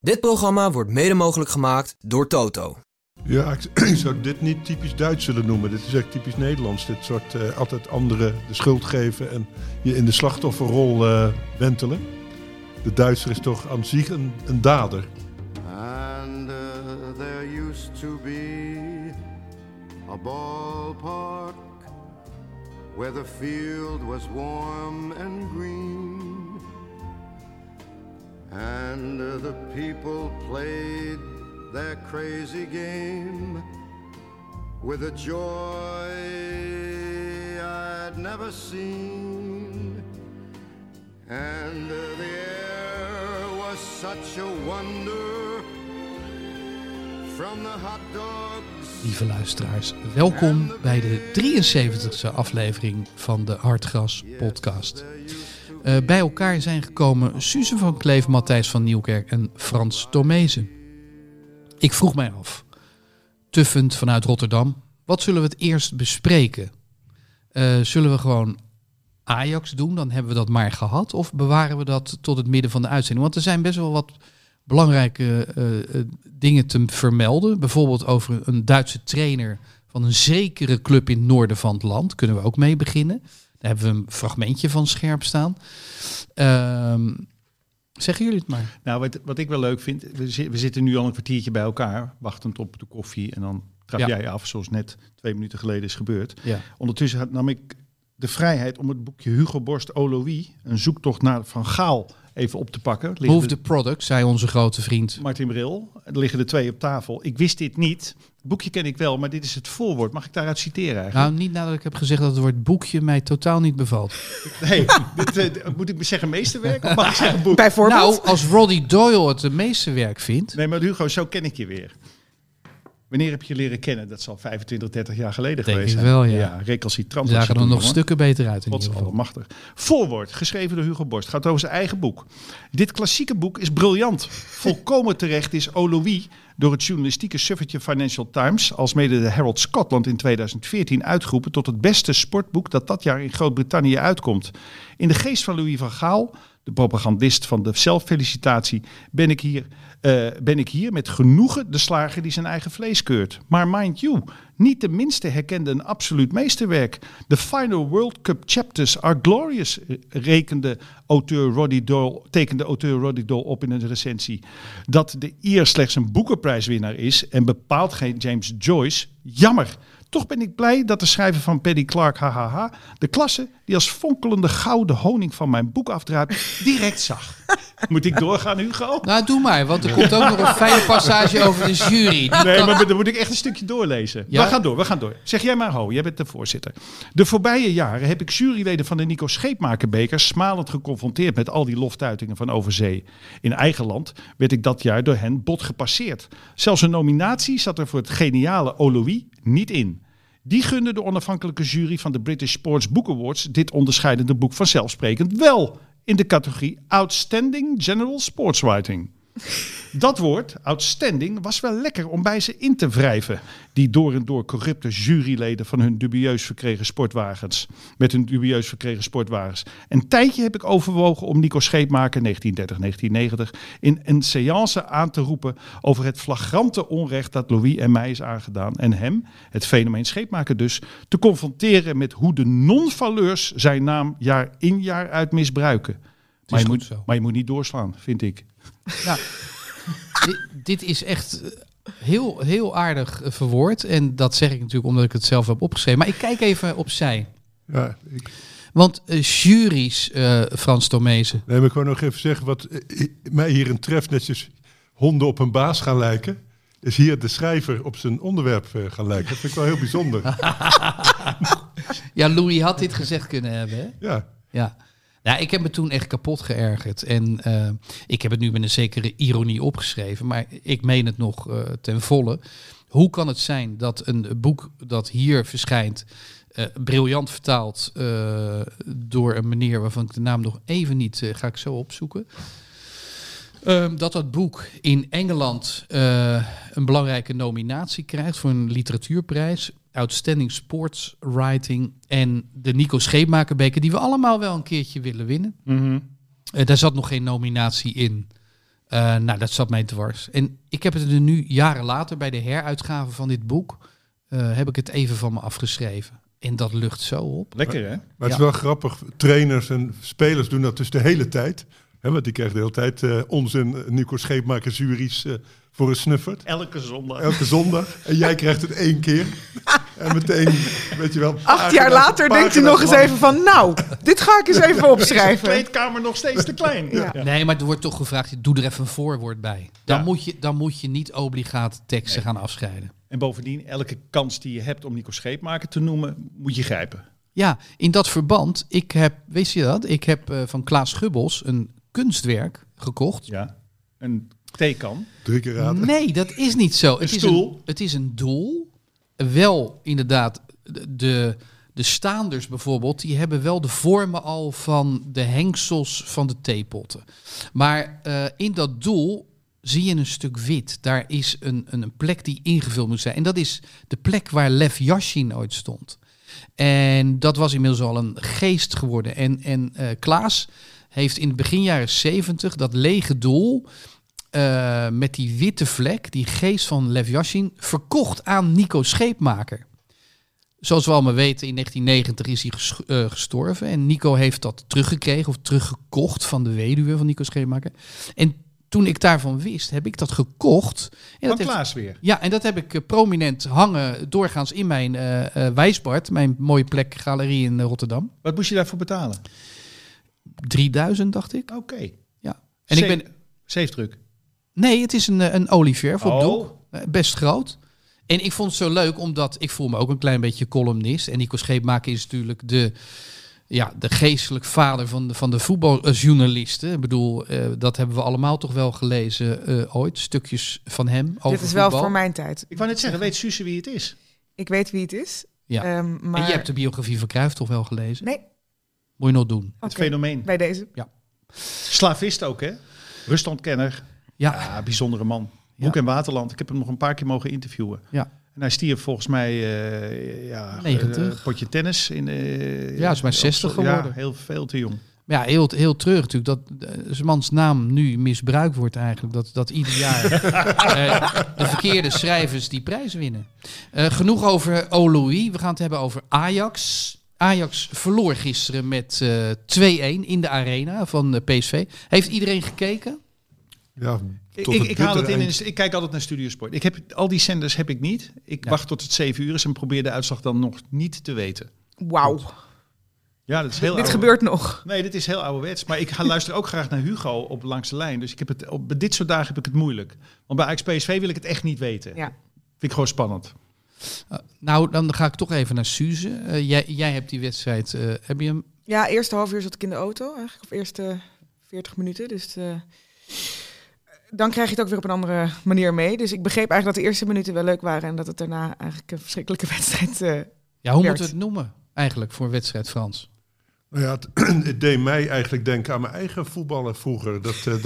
Dit programma wordt mede mogelijk gemaakt door Toto. Ja, ik zou dit niet typisch Duits willen noemen. Dit is echt typisch Nederlands. Dit soort altijd anderen de schuld geven en je in de slachtofferrol wentelen. De Duitser is toch aan zich een dader. And there used to be a ballpark where the field was warm and green. And the people played their crazy game with a joy I'd never seen. And the air was such a wonder from the hot dogs. Lieve luisteraars, welkom bij de 73e aflevering van de Hartgras podcast. Bij elkaar zijn gekomen Suze van Kleef, Matthijs van Nieuwkerk en Frans Tomezen. Ik vroeg mij af, tuffend vanuit Rotterdam, wat zullen we het eerst bespreken? Zullen we gewoon Ajax doen, dan hebben we dat maar gehad? Of bewaren we dat tot het midden van de uitzending? Want er zijn best wel wat belangrijke dingen te vermelden. Bijvoorbeeld over een Duitse trainer van een zekere club in het noorden van het land. Kunnen we ook mee beginnen. Daar hebben we een fragmentje van scherp staan. Zeggen jullie het maar. Nou, wat ik wel leuk vind, we zitten nu al een kwartiertje bij elkaar, wachtend op de koffie. En dan trap jij af, zoals net 2 minuten geleden is gebeurd. Ja. Ondertussen nam ik de vrijheid om het boekje Hugo Borst Olowie, een zoektocht naar Van Gaal, even op te pakken. Move the product, zei onze grote vriend Martin Bril. Er liggen er 2 op tafel. Ik wist dit niet. Het boekje ken ik wel, maar dit is het voorwoord. Mag ik daaruit citeren eigenlijk? Nou, niet nadat ik heb gezegd dat het woord boekje mij totaal niet bevalt. Nee, moet ik zeggen meesterwerk of mag ik zeggen boek? Bijvoorbeeld? Nou, als Roddy Doyle het meesterwerk vindt. Nee, maar Hugo, zo ken ik je weer. Wanneer heb je leren kennen? Dat zal 25, 30 jaar geleden geweest zijn. Wel, ja. Ja, recalcitrant. Zagen er nog stukken beter uit in ieder geval. Machtig. Voorwoord, geschreven door Hugo Borst. Gaat over zijn eigen boek. Dit klassieke boek is briljant. Volkomen terecht is Olowie door het journalistieke suffertje Financial Times, alsmede de Herald Scotland in 2014 uitgeroepen tot het beste sportboek dat jaar in Groot-Brittannië uitkomt. In de geest van Louis van Gaal, de propagandist van de zelffelicitatie, ben ik hier met genoegen de slager die zijn eigen vlees keurt. Maar mind you, niet de minste herkende een absoluut meesterwerk. The final World Cup chapters are glorious, tekende auteur Roddy Doyle op in een recensie. Dat de Ier slechts een boekenprijswinnaar is en bepaalt geen James Joyce, jammer. Toch ben ik blij dat de schrijver van Paddy Clark, de klasse die als fonkelende gouden honing van mijn boek afdruipt, direct zag. Moet ik doorgaan, Hugo? Nou, doe maar, want er komt ook nog een fijne passage over de jury. Maar dan moet ik echt een stukje doorlezen. Ja? We gaan door. Zeg jij maar ho, jij bent de voorzitter. De voorbije jaren heb ik juryleden van de Nico Scheepmakerbeker smalend geconfronteerd met al die loftuitingen van overzee. In eigen land werd ik dat jaar door hen bot gepasseerd. Zelfs een nominatie zat er voor het geniale Olowie niet in. Die gunde de onafhankelijke jury van de British Sports Book Awards dit onderscheidende boek vanzelfsprekend wel in de categorie Outstanding General Sports Writing. Dat woord, outstanding, was wel lekker om bij ze in te wrijven. Die door en door corrupte juryleden met hun dubieus verkregen sportwagens. Een tijdje heb ik overwogen om Nico Scheepmaker 1930-1990 in een séance aan te roepen over het flagrante onrecht dat Louis en mij is aangedaan. En hem, het fenomeen Scheepmaker dus, te confronteren met hoe de non-valeurs zijn naam jaar in jaar uit misbruiken. Maar je moet niet doorslaan, vind ik. Nou, dit is echt heel, heel aardig verwoord. En dat zeg ik natuurlijk omdat ik het zelf heb opgeschreven. Maar ik kijk even opzij. Ja, Want juries, Frans Tomezen. Nee, maar ik wou nog even zeggen wat mij hierin treft. Net als honden op een baas gaan lijken, is hier de schrijver op zijn onderwerp gaan lijken. Dat vind ik wel heel bijzonder. Ja, Louis had dit gezegd kunnen hebben, hè? Ja. Nou, ik heb me toen echt kapot geërgerd. En ik heb het nu met een zekere ironie opgeschreven. Maar ik meen het nog ten volle. Hoe kan het zijn dat een boek dat hier verschijnt, briljant vertaald door een meneer waarvan ik de naam nog even niet ga ik zo opzoeken. Dat boek in Engeland een belangrijke nominatie krijgt voor een literatuurprijs. Outstanding Sports Writing en de Nico Scheepmakerbeker, die we allemaal wel een keertje willen winnen. Mm-hmm. Daar zat nog geen nominatie in. Dat zat mij dwars. En ik heb het er nu jaren later bij de heruitgave van dit boek... heb ik het even van me afgeschreven. En dat lucht zo op. Lekker, hè? Maar het is wel grappig. Trainers en spelers doen dat dus de hele tijd. Want die krijgen de hele tijd onzin Nico Scheepmaker juries voor een snuffert. Elke zondag. Elke zondag. En jij krijgt het 1 keer. En meteen, weet je wel... 8 jaar later denkt hij nog eens even van... Nou, dit ga ik eens even Is de opschrijven. kleedkamer nog steeds te klein? Ja. Nee, maar er wordt toch gevraagd, doe er even een voorwoord bij. Dan moet je niet obligaat teksten gaan afscheiden. En bovendien, elke kans die je hebt om Nico Scheepmaker te noemen, moet je grijpen. Ja, in dat verband, wist je dat? Ik heb van Klaas Gubbels een kunstwerk gekocht. Ja, een theekan. 3 keer raden. Nee, dat is niet zo. stoel? Het is een doel. Wel inderdaad, de staanders bijvoorbeeld, die hebben wel de vormen al van de hengsels van de theepotten. Maar in dat doel zie je een stuk wit. Daar is een plek die ingevuld moet zijn. En dat is de plek waar Lev Yashin ooit stond. En dat was inmiddels al een geest geworden. En Klaas heeft in het begin jaren 70 dat lege doel met die witte vlek, die geest van Lev Yashin, verkocht aan Nico Scheepmaker. Zoals we allemaal weten, in 1990 is hij gestorven. En Nico heeft dat teruggekregen of teruggekocht van de weduwe van Nico Scheepmaker. En toen ik daarvan wist, heb ik dat gekocht. En Van dat Klaas weer. Ja, en dat heb ik prominent hangen, doorgaans in mijn wijsbord. Mijn mooie plek galerie in Rotterdam. Wat moest je daarvoor betalen? 3000, dacht ik. Oké. Ja. En ik ben... Zeefdruk. Nee, het is een olieverf op Oh. doek. Best groot. En ik vond het zo leuk, omdat ik voel me ook een klein beetje columnist. En Nico Scheepmaker is natuurlijk de geestelijk vader van de voetbaljournalisten. Ik bedoel, dat hebben we allemaal toch wel gelezen ooit. Stukjes van hem over Dit is wel voetbal. voor mijn tijd. Ik wou net zeggen, weet Suze wie het is? Ik weet wie het is. Ja. Maar... En je hebt de biografie van Cruijff toch wel gelezen? Nee. Moet je nog doen. Het Oké, fenomeen. bij deze. Slavist ook, hè? Rustlandkenner. Ja. Ja, bijzondere man. Boek en Waterland. Ik heb hem nog een paar keer mogen interviewen. Ja. En hij stierf volgens mij 90. potje tennis. Is maar 60 geworden. Ja, heel veel te jong. Ja, heel treurig natuurlijk dat zijn mans naam nu misbruikt wordt eigenlijk. Dat ieder jaar de verkeerde schrijvers die prijs winnen. Genoeg over Oloui. We gaan het hebben over Ajax. Ajax verloor gisteren met 2-1 in de arena van PSV. Heeft iedereen gekeken? Ja, Ik haal het in. Ik kijk altijd naar Studiosport. Al die zenders heb ik niet. Ik wacht tot het 7 uur is en probeer de uitslag dan nog niet te weten. Wauw. Ja, dat is heel Dit gebeurt nog. Nee, dit is heel ouderwets. Maar ik luister ook graag naar Hugo op Langs de Lijn. Dus ik heb het, op dit soort dagen heb ik het moeilijk. Want bij Ajax PSV wil ik het echt niet weten. Ja. Vind ik gewoon spannend. Nou, dan ga ik toch even naar Suze. Jij hebt die wedstrijd. Heb je hem? Ja, eerste half uur zat ik in de auto eigenlijk. Of eerste 40 minuten. Dus dan krijg je het ook weer op een andere manier mee. Dus ik begreep eigenlijk dat de eerste minuten wel leuk waren. En dat het daarna eigenlijk een verschrikkelijke wedstrijd Hoe werd. moeten we het noemen eigenlijk voor een wedstrijd, Frans? Nou ja, het deed mij eigenlijk denken aan mijn eigen voetballen vroeger.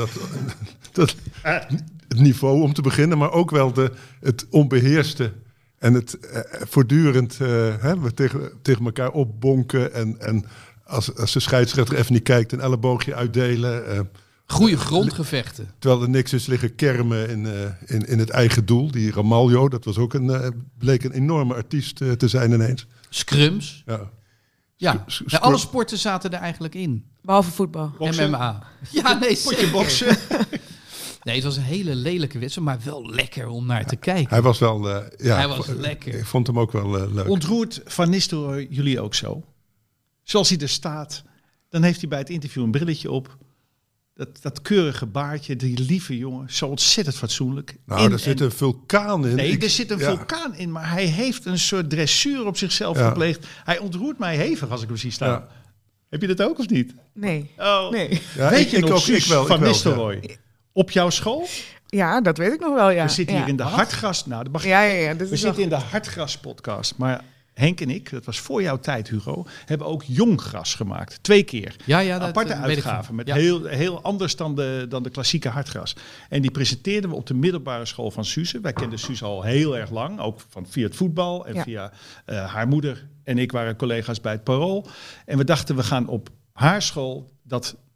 Het niveau om te beginnen, maar ook wel het onbeheerste. En het voortdurend we tegen elkaar opbonken. En als de scheidsrechter even niet kijkt, een elleboogje uitdelen. Goeie grondgevechten. Terwijl er niks is liggen kermen in het eigen doel. Die Ramaljo, dat was ook bleek een enorme artiest te zijn ineens. Scrums. Ja. Ja, alle sporten zaten er eigenlijk in. Behalve voetbal. Boksen. MMA. Ja, nee, Potje zeker. boksen. Nee, het was een hele lelijke wedstrijd, maar wel lekker om naar te kijken. Hij was wel... Hij was lekker. Ik vond hem ook wel leuk. Ontroert Van Nistelrooy jullie ook zo? Zoals hij er staat, dan heeft hij bij het interview een brilletje op. Dat keurige baardje, die lieve jongen, zo ontzettend fatsoenlijk. Nou, er zit een vulkaan in. Nee, er zit een vulkaan in, maar hij heeft een soort dressuur op zichzelf gepleegd. Hij ontroert mij hevig als ik hem zie staan. Ja. Heb je dat ook of niet? Nee. Oh. Nee. Ja, Weet je nog, ook, Suus wel, Van wel, Nistelrooy? ja. Op jouw school? Ja, dat weet ik nog wel, ja. We zitten hier in de Hartgras. Nou, dat mag Ja. We zitten in de Hartgras podcast. Maar Henk en ik, dat was voor jouw tijd, Hugo, hebben ook Jonggras gemaakt. 2 keer. Ja, dat Aparte weet ik uitgaven. van. Met Ja. heel anders dan de klassieke Hartgras. En die presenteerden we op de middelbare school van Suze. Wij kenden Suze al heel erg lang. Ook via het voetbal. En via haar moeder en ik waren collega's bij het Parool. En we dachten, we gaan op haar school dat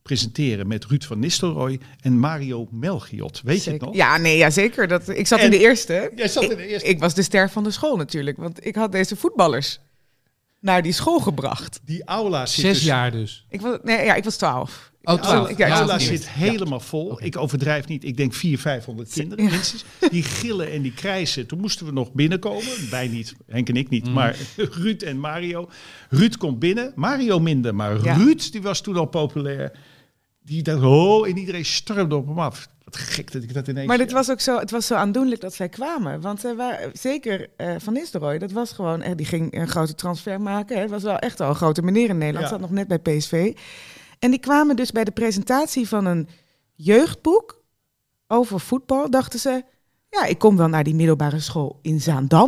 presenteren met Ruud van Nistelrooy en Mario Melchiot. Weet je het nog? Ja, zeker. Ik zat in de eerste. Jij zat in de eerste. Ik was de ster van de school natuurlijk. Want ik had deze voetballers naar die school gebracht. Die aula zit 6 jaar dus. Ik was 12. Oh, 12. De Ja, aula ja. zit helemaal vol. Oké. Ik overdrijf niet. Ik denk 400-500 kinderen minstens. Die gillen en die krijsen. Toen moesten we nog binnenkomen. Wij niet, Henk en ik niet. Maar Ruud en Mario. Ruud komt binnen. Mario minder. Maar Ja. Ruud, die was toen al populair. Die dacht, en iedereen stormde op hem af. Wat gek dat ik dat ineens... Maar het was zo aandoenlijk dat zij kwamen. Want zeker Van Nistelrooy, dat was gewoon... die ging een grote transfer maken. Hè. Het was wel echt al een grote meneer in Nederland. Ja. Zat nog net bij PSV. En die kwamen dus bij de presentatie van een jeugdboek over voetbal. Dachten ze, ja, ik kom wel naar die middelbare school in Zaandam.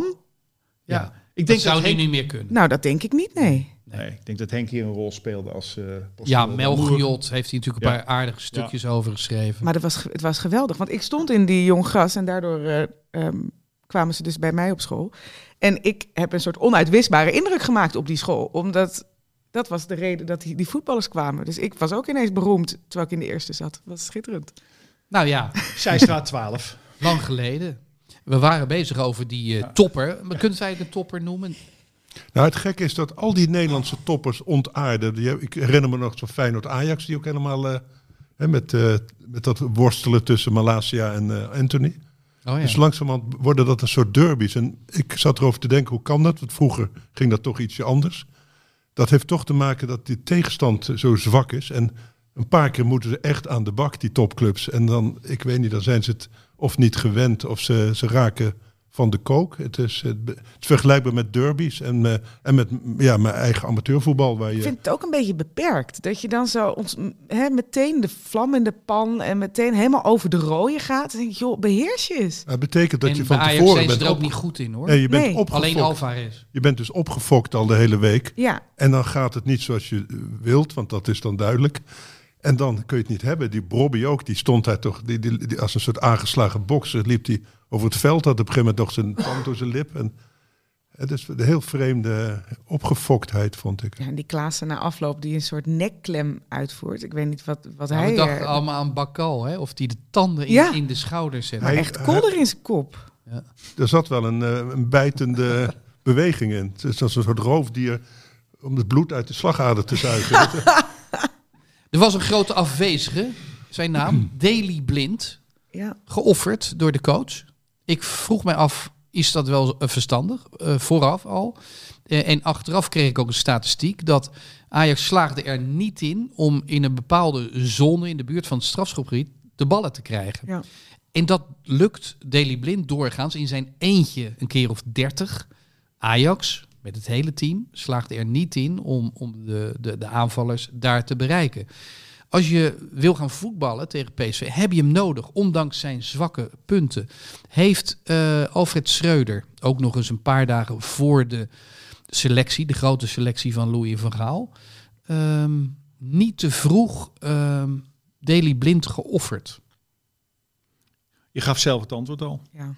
Ja. Ik Dat denk zou dat nu Henk... niet meer kunnen. Nou, dat denk ik niet, nee. Nee, ik denk dat Henk hier een rol speelde als... Ja, Melchiot heeft hij natuurlijk een Ja. paar aardige stukjes over geschreven. Maar het was geweldig. Want ik stond in die Jong Gras en daardoor kwamen ze dus bij mij op school. En ik heb een soort onuitwisbare indruk gemaakt op die school. Omdat dat was de reden dat die voetballers kwamen. Dus ik was ook ineens beroemd terwijl ik in de eerste zat. Dat was schitterend. Nou ja, Zijstraat 12. lang geleden. We waren bezig over die topper. Maar kunt zij de topper noemen? Nou, het gekke is dat al die Nederlandse toppers ontaarden. Ik herinner me nog zo Feyenoord-Ajax, die ook helemaal met dat worstelen tussen Malasia en Anthony. Oh ja. Dus langzamerhand worden dat een soort derbies. En ik zat erover te denken, hoe kan dat? Want vroeger ging dat toch ietsje anders. Dat heeft toch te maken dat die tegenstand zo zwak is. En een paar keer moeten ze echt aan de bak, die topclubs. En dan, ik weet niet, dan zijn ze het of niet gewend of ze raken van de kook. Het is vergelijkbaar met derbies en met mijn eigen amateurvoetbal. Waar Ik je... vind het ook een beetje beperkt. Dat je dan zo meteen de vlam in de pan en meteen helemaal over de rode gaat. Dan denk ik, joh, beheers je eens. Dat betekent dat En je bij van Ajax tevoren zijn ze bent er ook niet goed in, hoor. Nee, je bent Nee. opgefokt. Alleen Alvarez. Je bent dus opgefokt al de hele week. Ja, En dan gaat het niet zoals je wilt, want dat is dan duidelijk. En dan kun je het niet hebben. Die Bobby ook, die stond daar toch die als een soort aangeslagen bokser. Liep hij over het veld, had op een gegeven moment nog zijn tand door zijn lip. En het is een heel vreemde opgefoktheid, vond ik. ja, en die Klaassen na afloop die een soort nekklem uitvoert. Ik weet niet wat Ja, hij... we dachten allemaal aan Bakal, hè? Of die de tanden Ja. in de schouders zet. maar Hij- echt kolder in zijn kop. Er zat wel een bijtende beweging in. Het is als een soort roofdier om het bloed uit de slagader te zuigen. Er was een grote afwezige, zijn naam, Daley Blind, Ja, geofferd door de coach. Ik vroeg mij af, is dat wel verstandig? Vooraf al. En achteraf kreeg ik ook een statistiek dat Ajax slaagde er niet in om in een bepaalde zone in de buurt van het strafschopgebied de ballen te krijgen. ja. En dat lukt Daley Blind doorgaans in zijn eentje een keer of 30. Ajax, met het hele team, slaagde er niet in om de aanvallers daar te bereiken. Als je wil gaan voetballen tegen PSV, heb je hem nodig, ondanks zijn zwakke punten. Heeft Alfred Schreuder, ook nog eens een paar dagen voor de selectie, de grote selectie van Louis van Gaal, niet te vroeg Daley Blind geofferd? Je gaf zelf het antwoord al. Ja.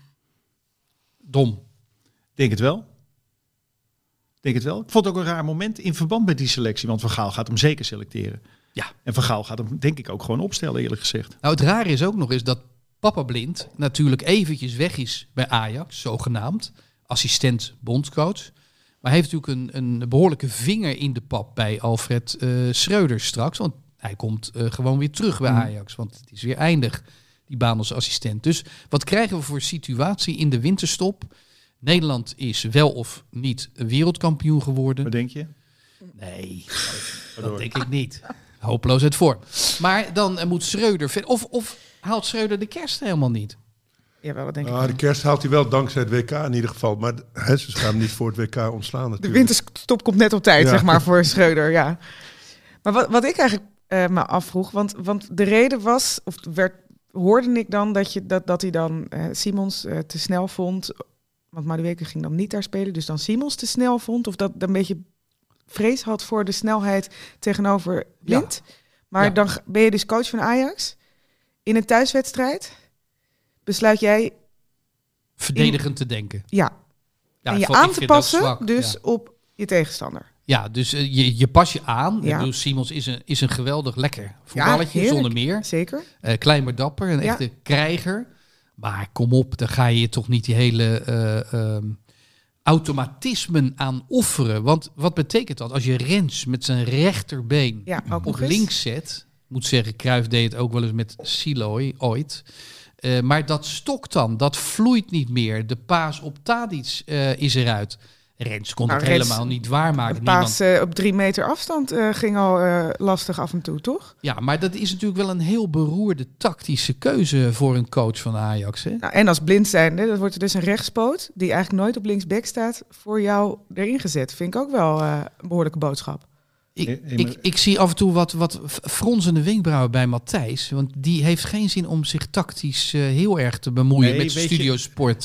Dom. Denk het wel. Denk het wel. Ik vond het ook een raar moment in verband met die selectie. Want Van Gaal gaat hem zeker selecteren. Ja. En Van Gaal gaat hem denk ik ook gewoon opstellen, eerlijk gezegd. Nou, het rare is ook nog eens dat Papa Blind natuurlijk eventjes weg is bij Ajax, zogenaamd. Assistent bondscoach. Maar hij heeft natuurlijk een behoorlijke vinger in de pap bij Alfred Schreuder straks. Want hij komt gewoon weer terug bij Ajax. Want het is weer eindig, die baan als assistent. Dus wat krijgen we voor situatie in de winterstop? Nederland is wel of niet wereldkampioen geworden. Wat denk je? Nee, dat denk ik niet. Hopeloosheid voor. Maar dan moet Schreuder... Of haalt Schreuder de kerst helemaal niet? Jawel, dat denk ik. Ah, de kerst haalt hij wel dankzij het WK in ieder geval. Maar ze gaan hem niet voor het WK ontslaan De natuurlijk. winterstop komt net op tijd, Ja. zeg maar, voor Schreuder, ja. Maar wat ik eigenlijk me afvroeg, want de reden was, hoorde ik dan dat hij dan Simons te snel vond. Want Madueke ging dan niet daar spelen, dus dan Simons te snel vond. Of dat een beetje vrees had voor de snelheid tegenover Blind. Maar Ja. dan ben je dus coach van Ajax. In een thuiswedstrijd besluit jij Verdedigend te denken. en je ik aan vind te het ook passen zwak, dus ja. op je tegenstander. Ja, dus je pas je aan. Ja. Ik bedoel, Simons is een geweldig lekker voetballetje, heerlijk. zonder meer. Zeker. Klein maar dapper, een echte krijger. Maar kom op, daar ga je toch niet die hele automatismen aan offeren. Want wat betekent dat? Als je Rens met zijn rechterbeen Ook op nog eens. links zet... Moet zeggen, Cruijff deed het ook wel eens met Siloy ooit. Maar dat stokt dan, dat vloeit niet meer. De paas op Tadic is eruit. Rens kon het Rens, helemaal niet waarmaken. De paas op 3 meter afstand ging al lastig af en toe, toch? Ja, maar dat is natuurlijk wel een heel beroerde tactische keuze voor een coach van Ajax. Hè? Nou, en als blind zijnde, dat wordt er dus een rechtspoot... die eigenlijk nooit op linksback staat, voor jou erin gezet. Vind ik ook wel een behoorlijke boodschap. Ik zie af en toe wat fronsende wenkbrauwen bij Matthijs. Want die heeft geen zin om zich tactisch heel erg te bemoeien met studiosport.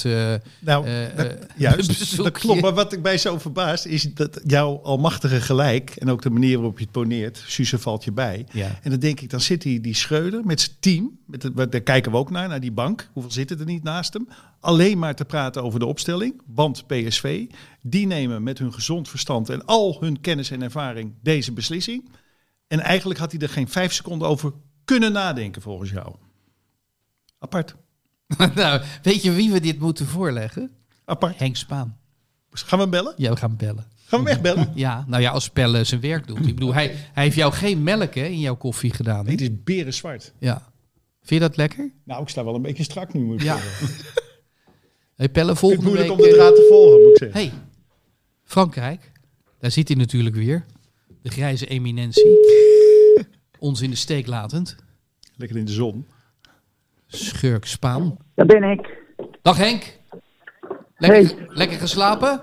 Juist, dat klopt. Maar wat ik mij zo verbaast is dat jouw almachtige gelijk... en ook de manier waarop je het poneert, Suze valt je bij. Ja. En dan denk ik, dan zit die Schreuder met zijn team. Daar kijken we ook naar die bank. Hoeveel zitten er niet naast hem? Alleen maar te praten over de opstelling. Want PSV, die nemen met hun gezond verstand... en al hun kennis en ervaring deze beslissing. En eigenlijk had hij er geen 5 seconden over kunnen nadenken volgens jou. Apart. Nou, weet je wie we dit moeten voorleggen? Apart. Henk Spaan. Gaan we hem bellen? Ja, we gaan bellen. Gaan we hem echt bellen? Ja, nou ja, als Pelle zijn werk doet. Ik bedoel, hij heeft jou geen melk in jouw koffie gedaan. Hè? Nee, het is berenzwart. Ja. Vind je dat lekker? Nou, ik sta wel een beetje strak nu, moet ik Ja. zeggen. Hey Pelle, Het is volgende moeilijk week... om de draad te volgen, moet ik zeggen. Hey, Frankrijk. Daar zit hij natuurlijk weer. De grijze eminentie. Ons in de steek latend. Lekker in de zon. Schurk Spaan. Daar ben ik. Dag Henk. Lekker geslapen?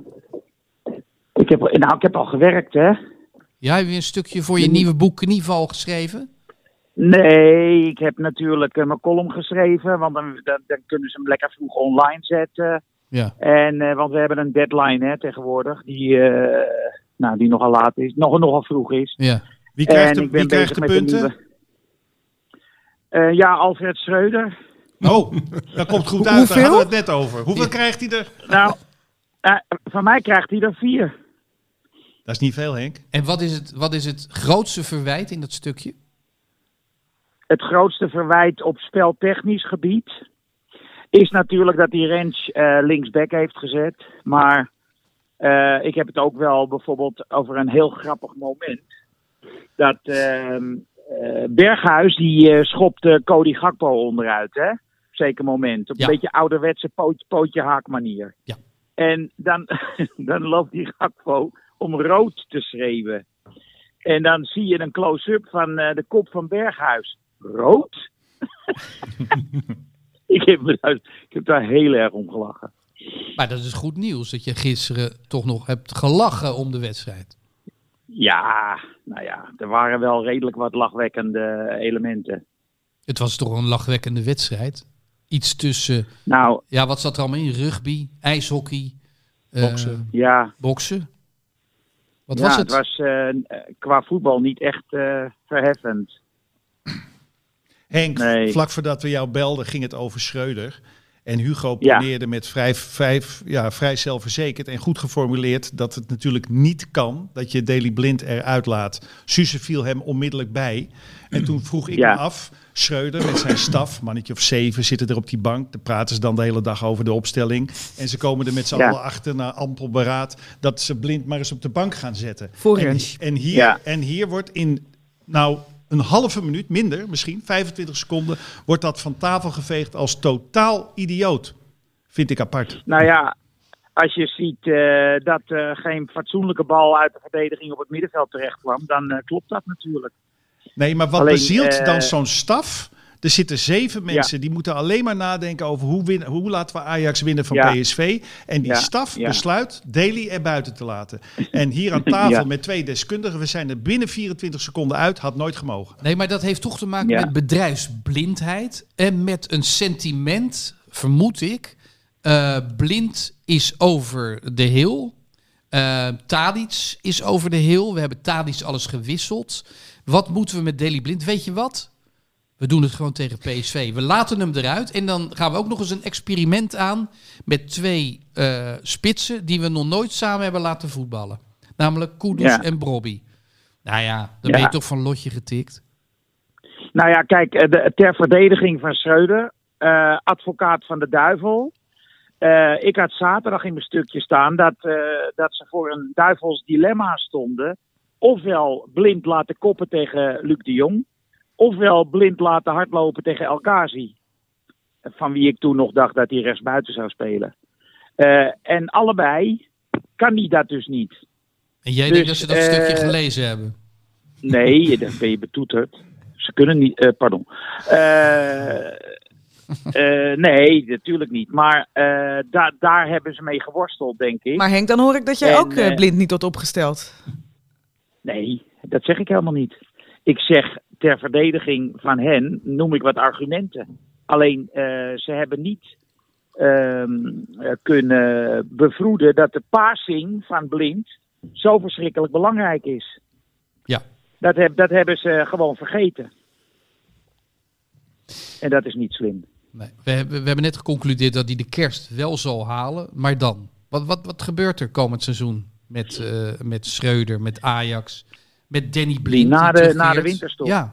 Ik heb al gewerkt, hè. Ja, heb je een stukje voor je nieuwe boek Knieval geschreven? Nee, ik heb natuurlijk mijn column geschreven, want dan kunnen ze hem lekker vroeg online zetten. Ja. En, want we hebben een deadline hè, tegenwoordig, die nogal laat is, nogal vroeg is. Ja. Wie krijgt En de, ik ben wie krijgt de bezig met punten? Alfred Schreuder. Oh, dat komt goed uit. Daar hadden we het net over. Hoeveel krijgt hij er? Nou, van mij krijgt hij er 4. Dat is niet veel, Henk. En wat is het grootste verwijt in dat stukje? Het grootste verwijt op speltechnisch gebied is natuurlijk dat hij Rens linksback heeft gezet. Maar ik heb het ook wel bijvoorbeeld over een heel grappig moment. Dat Berghuis die schopte Cody Gakpo onderuit, hè? Op zeker moment. Op een beetje ouderwetse pootje haak manier. Ja. En dan loopt die Gakpo om rood te schreeuwen. En dan zie je een close-up van de kop van Berghuis. Rood? ik heb daar heel erg om gelachen. Maar dat is goed nieuws dat je gisteren toch nog hebt gelachen om de wedstrijd. Ja, nou ja, er waren wel redelijk wat lachwekkende elementen. Het was toch een lachwekkende wedstrijd? Iets tussen... Nou, ja, wat zat er allemaal in? Rugby, ijshockey, Boksen. boksen. Wat ja, was het? Het was qua voetbal niet echt verheffend. Henk, Nee. vlak voordat we jou belden ging het over Schreuder. En Hugo poneerde met vrij zelfverzekerd en goed geformuleerd dat het natuurlijk niet kan dat je Daley Blind eruit laat. Suze viel hem onmiddellijk bij. En toen vroeg ik me af, Schreuder met zijn staf, mannetje of 7, zitten er op die bank. Daar praten ze dan de hele dag over de opstelling. En ze komen er met z'n allen achter na ampel beraad dat ze Blind maar eens op de bank gaan zetten. En hier wordt in een halve minuut, minder misschien, 25 seconden, wordt dat van tafel geveegd als totaal idioot. Vind ik apart. Nou ja, als je ziet dat geen fatsoenlijke bal uit de verdediging op het middenveld terecht kwam, dan klopt dat natuurlijk. Nee, maar wat bezielt dan zo'n staf? Er zitten 7 mensen die moeten alleen maar nadenken over hoe laten we Ajax winnen van PSV. En die staf besluit Daley er buiten te laten. En hier aan tafel met 2 deskundigen, we zijn er binnen 24 seconden uit, had nooit gemogen. Nee, maar dat heeft toch te maken met bedrijfsblindheid en met een sentiment, vermoed ik. Blind is over de hill. Tadic is over de hill. We hebben Tadic alles gewisseld. Wat moeten we met Daley Blind? Weet je wat? We doen het gewoon tegen PSV. We laten hem eruit. En dan gaan we ook nog eens een experiment aan met 2 spitsen die we nog nooit samen hebben laten voetballen. Namelijk Kudus en Brobby. Nou ja, dan ben je toch van lotje getikt. Nou ja, kijk, ter verdediging van Schreuder, advocaat van de duivel. Ik had zaterdag in mijn stukje staan dat ze voor een duivels dilemma stonden. Ofwel blind laten koppen tegen Luc de Jong, ofwel blind laten hardlopen tegen El Ghazi. Van wie ik toen nog dacht dat hij rechtsbuiten zou spelen. En allebei kan hij dat dus niet. En jij denkt dat ze dat stukje gelezen hebben? Nee, dan ben je betoeterd. Ze kunnen niet... pardon. Nee, natuurlijk niet. Maar daar hebben ze mee geworsteld, denk ik. Maar Henk, dan hoor ik dat jij ook blind niet tot opgesteld. Nee, dat zeg ik helemaal niet. Ik zeg ter verdediging van hen, noem ik wat argumenten. Alleen, ze hebben niet kunnen bevroeden dat de passing van blind zo verschrikkelijk belangrijk is. Ja. Dat hebben ze gewoon vergeten. En dat is niet slim. Nee. We hebben net geconcludeerd dat hij de kerst wel zal halen. Maar dan? Wat gebeurt er komend seizoen met Schreuder, met Ajax, met Danny Blind? Na de winterstop. Ja.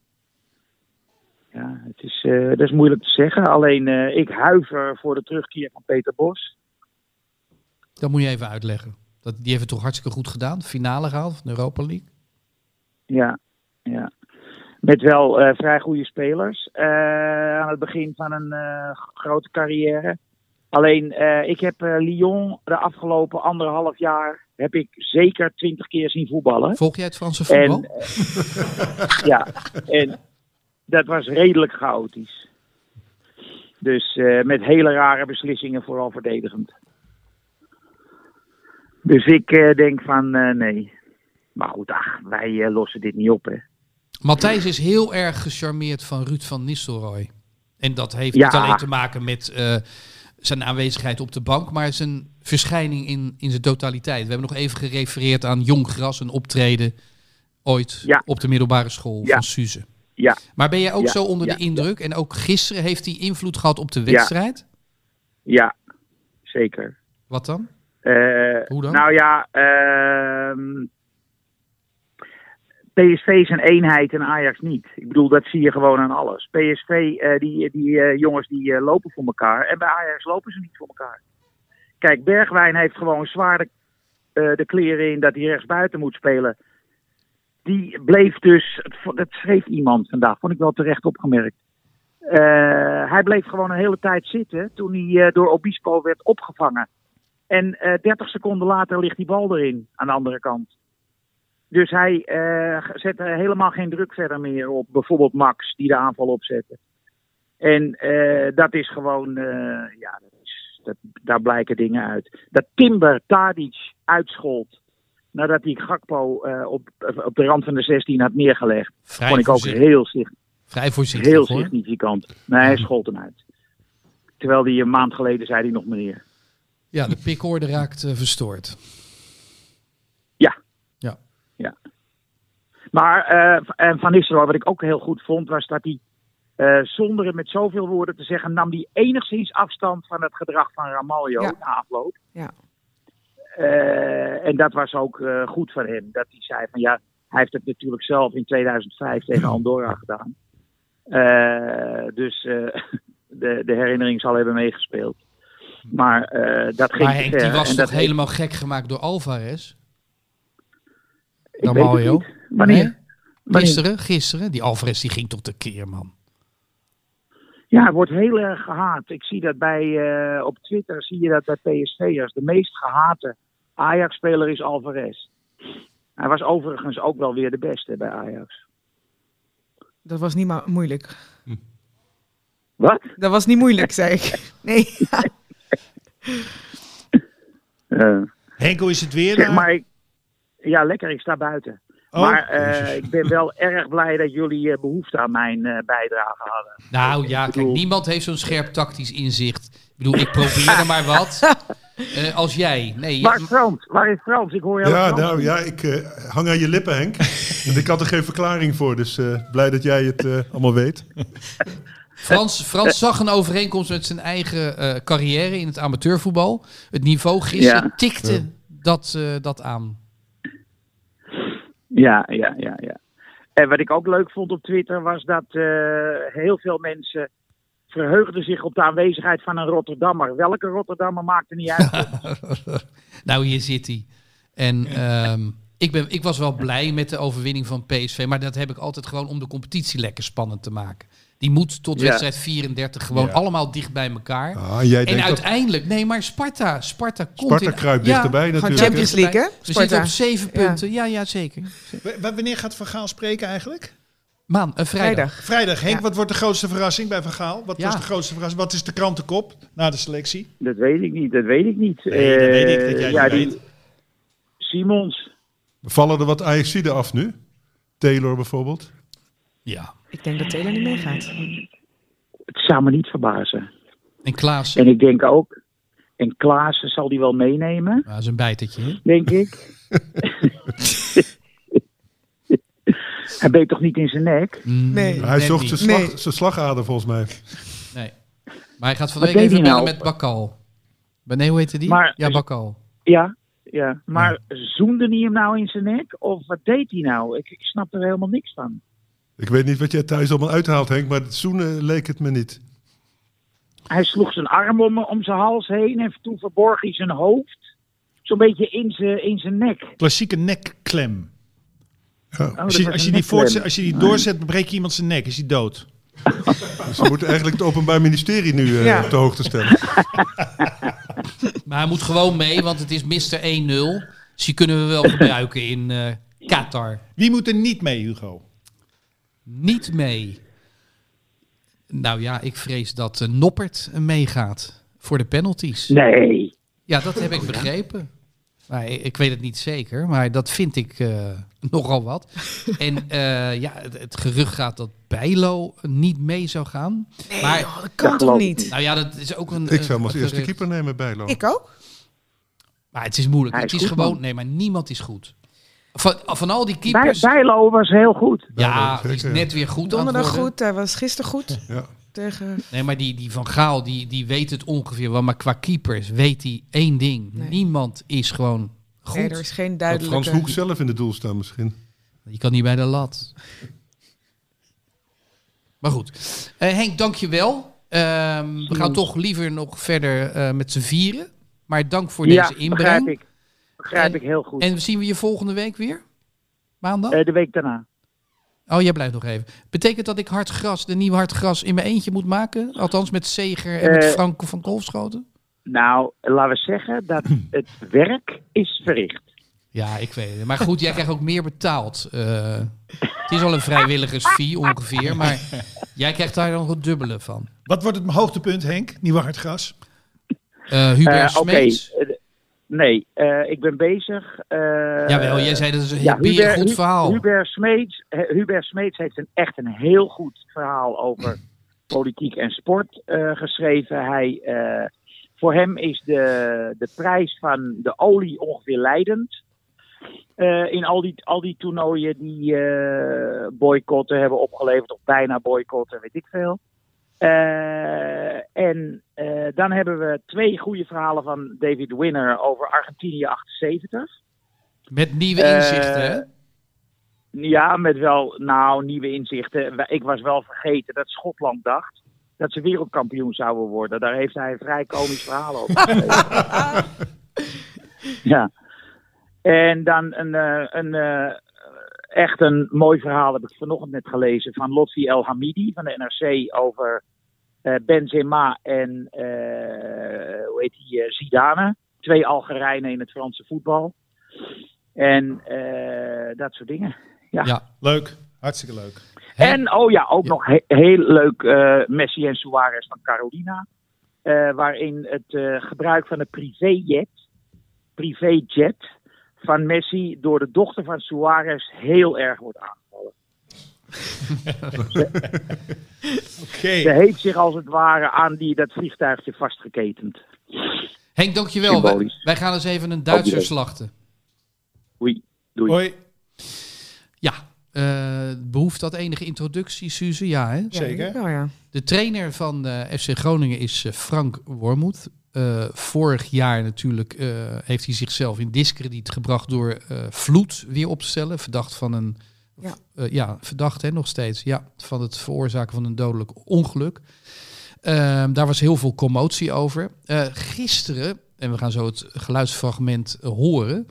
Ja, dat is moeilijk te zeggen. Alleen ik huiver voor de terugkeer van Peter Bos. Dat moet je even uitleggen. Die heeft het toch hartstikke goed gedaan? De finale gehaald van de Europa League? Ja. Met wel vrij goede spelers aan het begin van een grote carrière. Alleen, ik heb Lyon de afgelopen 1,5 jaar heb ik zeker 20 keer zien voetballen. Volg jij het Franse voetbal? En dat was redelijk chaotisch. Dus met hele rare beslissingen, vooral verdedigend. Dus ik denk van nee. Maar goed, wij lossen dit niet op, hè. Matthijs is heel erg gecharmeerd van Ruud van Nistelrooy. En dat heeft niet alleen te maken met zijn aanwezigheid op de bank, maar zijn verschijning in zijn totaliteit. We hebben nog even gerefereerd aan Jong Gras, een optreden ooit op de middelbare school van Suze. Ja. Maar ben jij ook zo onder de indruk? En ook gisteren heeft hij invloed gehad op de wedstrijd? Ja, zeker. Wat dan? Hoe dan? Nou ja, PSV is een eenheid en Ajax niet. Ik bedoel, dat zie je gewoon aan alles. PSV, die jongens die lopen voor elkaar. En bij Ajax lopen ze niet voor elkaar. Kijk, Bergwijn heeft gewoon zwaar de kleren in dat hij rechtsbuiten moet spelen. Die bleef dus, dat schreef iemand vandaag, vond ik wel terecht opgemerkt. Hij bleef gewoon een hele tijd zitten toen hij door Obispo werd opgevangen. En 30 seconden later ligt die bal erin aan de andere kant. Dus hij zette helemaal geen druk verder meer op bijvoorbeeld Max, die de aanval opzette. En dat is gewoon, daar blijken dingen uit. Dat Timber Tadic uitschold nadat hij Gakpo op de rand van de 16 had neergelegd. Vond ik ook heel significant. Nee, hij schold hem uit. Terwijl hij een maand geleden zei hij nog meneer. Ja, de pikorde raakt verstoord. Ja. Maar Van Nistelrooy, wat ik ook heel goed vond, was dat hij zonder het met zoveel woorden te zeggen, nam hij enigszins afstand van het gedrag van Ramalho na afloop. Ja. En dat was ook goed van hem. Dat hij zei van hij heeft het natuurlijk zelf in 2005 tegen Andorra gedaan. Dus de herinnering zal hebben meegespeeld. Maar dat ging Henk, die was toch helemaal gek gemaakt door Alvarez? Ramalho? Wanneer? Gisteren. Die Alvarez die ging toch tekeer, man. Ja, wordt heel erg gehaat. Ik zie dat op Twitter zie je dat bij PSV'ers. De meest gehate Ajax-speler is Alvarez. Hij was overigens ook wel weer de beste bij Ajax. Dat was niet moeilijk. Wat? Dat was niet moeilijk, zei ik. Nee. Henko, is het weer? Zeg maar, ja, lekker. Ik sta buiten. Maar ik ben wel erg blij dat jullie behoefte aan mijn bijdrage hadden. Nou ja, kijk, niemand heeft zo'n scherp tactisch inzicht. Ik bedoel, ik probeer er maar wat. Als jij. Nee, Waar is Frans? Ik hoor jou. Ik hang aan je lippen, Henk. En ik had er geen verklaring voor, dus blij dat jij het allemaal weet. Frans zag een overeenkomst met zijn eigen carrière in het amateurvoetbal. Het niveau gisteren tikte dat aan. Ja. En wat ik ook leuk vond op Twitter was dat heel veel mensen verheugden zich op de aanwezigheid van een Rotterdammer. Welke Rotterdammer maakt er niet uit? Nou, hier zit hij. En ik was wel blij met de overwinning van PSV. Maar dat heb ik altijd gewoon om de competitie lekker spannend te maken. Die moet tot wedstrijd 34 gewoon allemaal dicht bij elkaar. En uiteindelijk, Sparta komt kruipt dichterbij natuurlijk. Champions League, hè? We zitten op 7 punten. Ja, zeker. Wanneer gaat Van Gaal spreken eigenlijk? Vrijdag. Vrijdag, Henk. Wat wordt de grootste verrassing bij Van Gaal? Wat was de grootste verrassing? Wat is de krantenkop na de selectie? Dat weet ik niet. Nee, dat weet ik dat jij niet weet. Simons. Vallen er wat Ajaxiden af nu? Taylor bijvoorbeeld? Ja. Ik denk dat Taylor niet meegaat. Het zou me niet verbazen. En Klaassen? En ik denk ook... En Klaassen zal die wel meenemen. Dat is een bijtertje, hè? Denk ik. Hij beet toch niet in zijn nek? Nee. Hij zocht zijn slagader volgens mij. Nee. Maar hij gaat van de week even bellen met Bakal. Nee, hoe heette die? Bakal. Ja. Maar zoende hij hem nou in zijn nek? Of wat deed hij nou? Ik snap er helemaal niks van. Ik weet niet wat jij thuis allemaal uithaalt, Henk, maar het zoenen leek het me niet. Hij sloeg zijn arm om zijn hals heen en toen verborg hij zijn hoofd. Zo'n beetje in zijn nek. Klassieke nekklem. Ja. Als je die doorzet, breek je iemand zijn nek. Is hij dood. Dus we moeten eigenlijk het Openbaar Ministerie nu op de hoogte stellen. Maar hij moet gewoon mee, want het is Mr. 1-0. Dus die kunnen we wel gebruiken in Qatar. Wie moet er niet mee, Hugo? Niet mee. Nou ja, ik vrees dat Noppert meegaat voor de penalties. Nee. Ja, dat heb ik begrepen. Maar ik weet het niet zeker, maar dat vind ik nogal wat. En het gerucht gaat dat Bijlo niet mee zou gaan. Nee, maar dat kan toch niet? Nou ja, dat is ook een... Ik zou hem als eerste keeper nemen, Bijlo. Ik ook. Maar het is moeilijk. Hij Het is is goed, gewoon... man. Nee, maar niemand is goed. Van al die keepers... Bijlo was heel goed. Ja, Bijlo, is zeker. net weer goed Donderdag aan het worden. goed, hij was gisteren goed. Ja. Tegen... Nee, maar die Van Gaal, die weet het ongeveer wel. Maar qua keepers weet hij één ding. Nee. Niemand is gewoon goed. Nee, er is geen Had duidelijke... Frans Hoek zelf in de doel staan misschien. Je kan niet bij de lat. Maar goed. Henk, dank je wel. We gaan toch liever nog verder met z'n vieren. Maar dank voor deze inbreng. Begrijp ik heel goed. En zien we je volgende week weer? Maandag? De week daarna. Oh, jij blijft nog even. Betekent dat ik de nieuwe Hartgras in mijn eentje moet maken? Althans met Zeger en met Frank van Kolfschoten? Nou, laten we zeggen dat het werk is verricht. Ja, ik weet het. Maar goed, jij krijgt ook meer betaald. Het is al een vrijwilligersfee ongeveer, maar jij krijgt daar nog het dubbele van. Wat wordt het hoogtepunt, Henk? Nieuwe Hartgras? Hubert Smeets. Nee, ik ben bezig. Jawel, jij zei dat is een goed verhaal. Hubert Smeets heeft echt een heel goed verhaal over politiek en sport geschreven. Voor hem is de prijs van de olie ongeveer leidend. In al die toernooien die boycotten hebben opgeleverd, of bijna boycotten, weet ik veel. Dan hebben we 2 goede verhalen van David Winner over Argentinië 78. Met nieuwe inzichten, hè? Ja, met wel nieuwe inzichten. Ik was wel vergeten dat Schotland dacht dat ze wereldkampioen zouden worden. Daar heeft hij een vrij komisch verhaal over geschreven. Ja. En dan echt een mooi verhaal heb ik vanochtend net gelezen van Lotfi El Hamidi van de NRC over Benzema en Zidane. 2 Algerijnen in het Franse voetbal. En dat soort dingen. Ja. Leuk. Hartstikke leuk. En nog heel leuk Messi en Suarez van Carolina. Waarin het gebruik van een privéjet van Messi door de dochter van Suarez heel erg wordt aangevallen. Ze heeft zich als het ware aan dat vliegtuigje vastgeketend. Henk, dankjewel. Wij gaan eens even een Duitser slachten. Doei. Hoi. Ja, behoeft dat enige introductie, Suze? Ja, hè? Zeker. Ja. De trainer van FC Groningen is Frank Wormoed. Vorig jaar natuurlijk heeft hij zichzelf in diskrediet gebracht door Vloed weer op te stellen. Verdacht van een... verdacht hè, nog steeds. Ja, van het veroorzaken van een dodelijk ongeluk. Daar was heel veel commotie over. Gisteren, en we gaan zo het geluidsfragment horen...